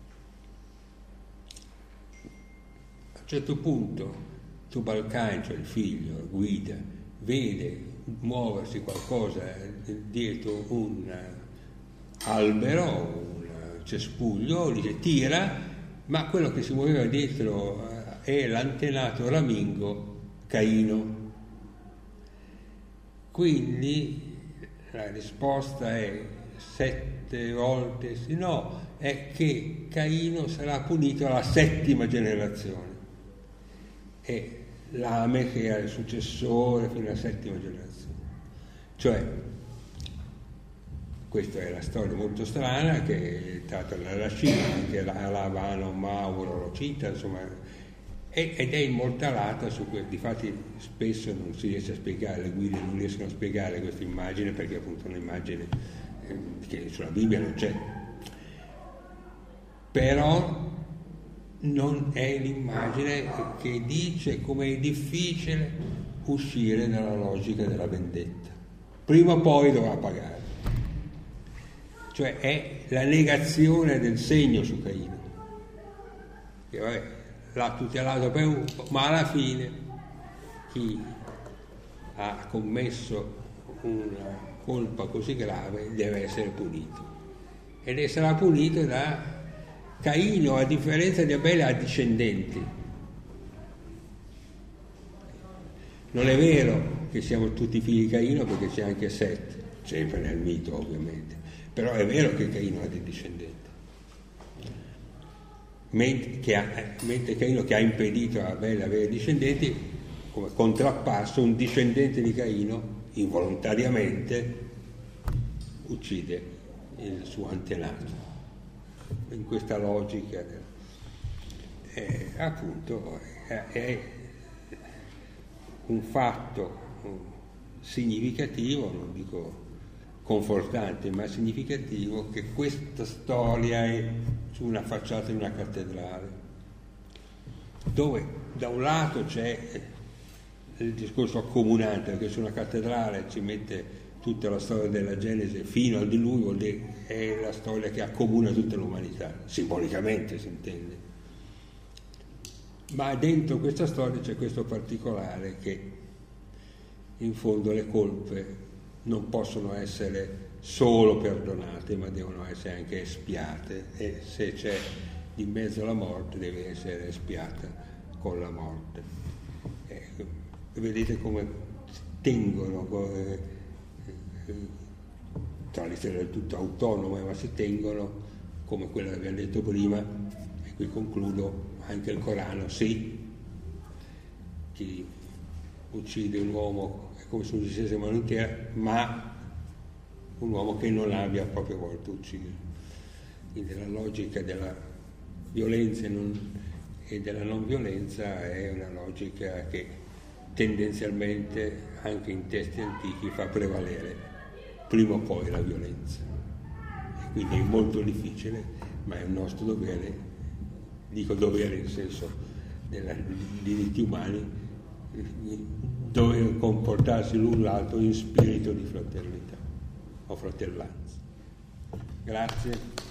a un certo punto Tubal-Cain, cioè il figlio, guida, vede muoversi qualcosa dietro un albero, un cespuglio, dice tira, ma quello che si muoveva dietro è l'antenato ramingo Caino. Quindi la risposta è 7 volte sì, no, è che Caino sarà punito alla 7ª generazione, e Lamech era il successore fino alla 7ª generazione. Cioè, questa è la storia molto strana, che è tratta dalla Scina, anche Ravano Mauro lo cita, insomma, ed è immortalata su questo. Difatti spesso non si riesce a spiegare, le guide non riescono a spiegare questa immagine, perché appunto è un'immagine che sulla Bibbia non c'è. Però non è l'immagine che dice come è difficile uscire dalla logica della vendetta. Prima o poi dovrà pagare. Cioè è la negazione del segno su Caino. Che vabbè, l'ha tutelato per un po', ma alla fine chi ha commesso una colpa così grave deve essere punito. Ed sarà punito da Caino, a differenza di Abele, ha discendenti. Non è vero che siamo tutti figli di Caino, perché c'è anche Set, sempre nel mito ovviamente, però è vero che Caino ha dei discendenti. Mentre Caino, che ha impedito a Abele avere discendenti, come contrappasso, un discendente di Caino involontariamente uccide il suo antenato. In questa logica appunto è un fatto significativo, non dico confortante, ma significativo, che questa storia è su una facciata di una cattedrale, dove da un lato c'è il discorso accomunante, perché su una cattedrale ci mette tutta la storia della Genesi fino al diluvio, è la storia che accomuna tutta l'umanità, simbolicamente si intende. Ma dentro questa storia c'è questo particolare, che in fondo le colpe non possono essere solo perdonate, ma devono essere anche espiate, e se c'è di mezzo la morte deve essere espiata con la morte. Vedete come tengono, tradizione del tutto autonoma, ma si tengono, come quella che abbiamo detto prima, e qui concludo, anche il Corano, sì, chi uccide un uomo è come se non dicesse mano intera, ma un uomo che non abbia a propria volta ucciso. Quindi la logica della violenza e della non violenza è una logica che tendenzialmente anche in testi antichi fa prevalere prima o poi la violenza, e quindi è molto difficile, ma è un nostro dovere, dico dovere in senso dei diritti umani, dover comportarsi l'un l'altro in spirito di fraternità o fratellanza. Grazie.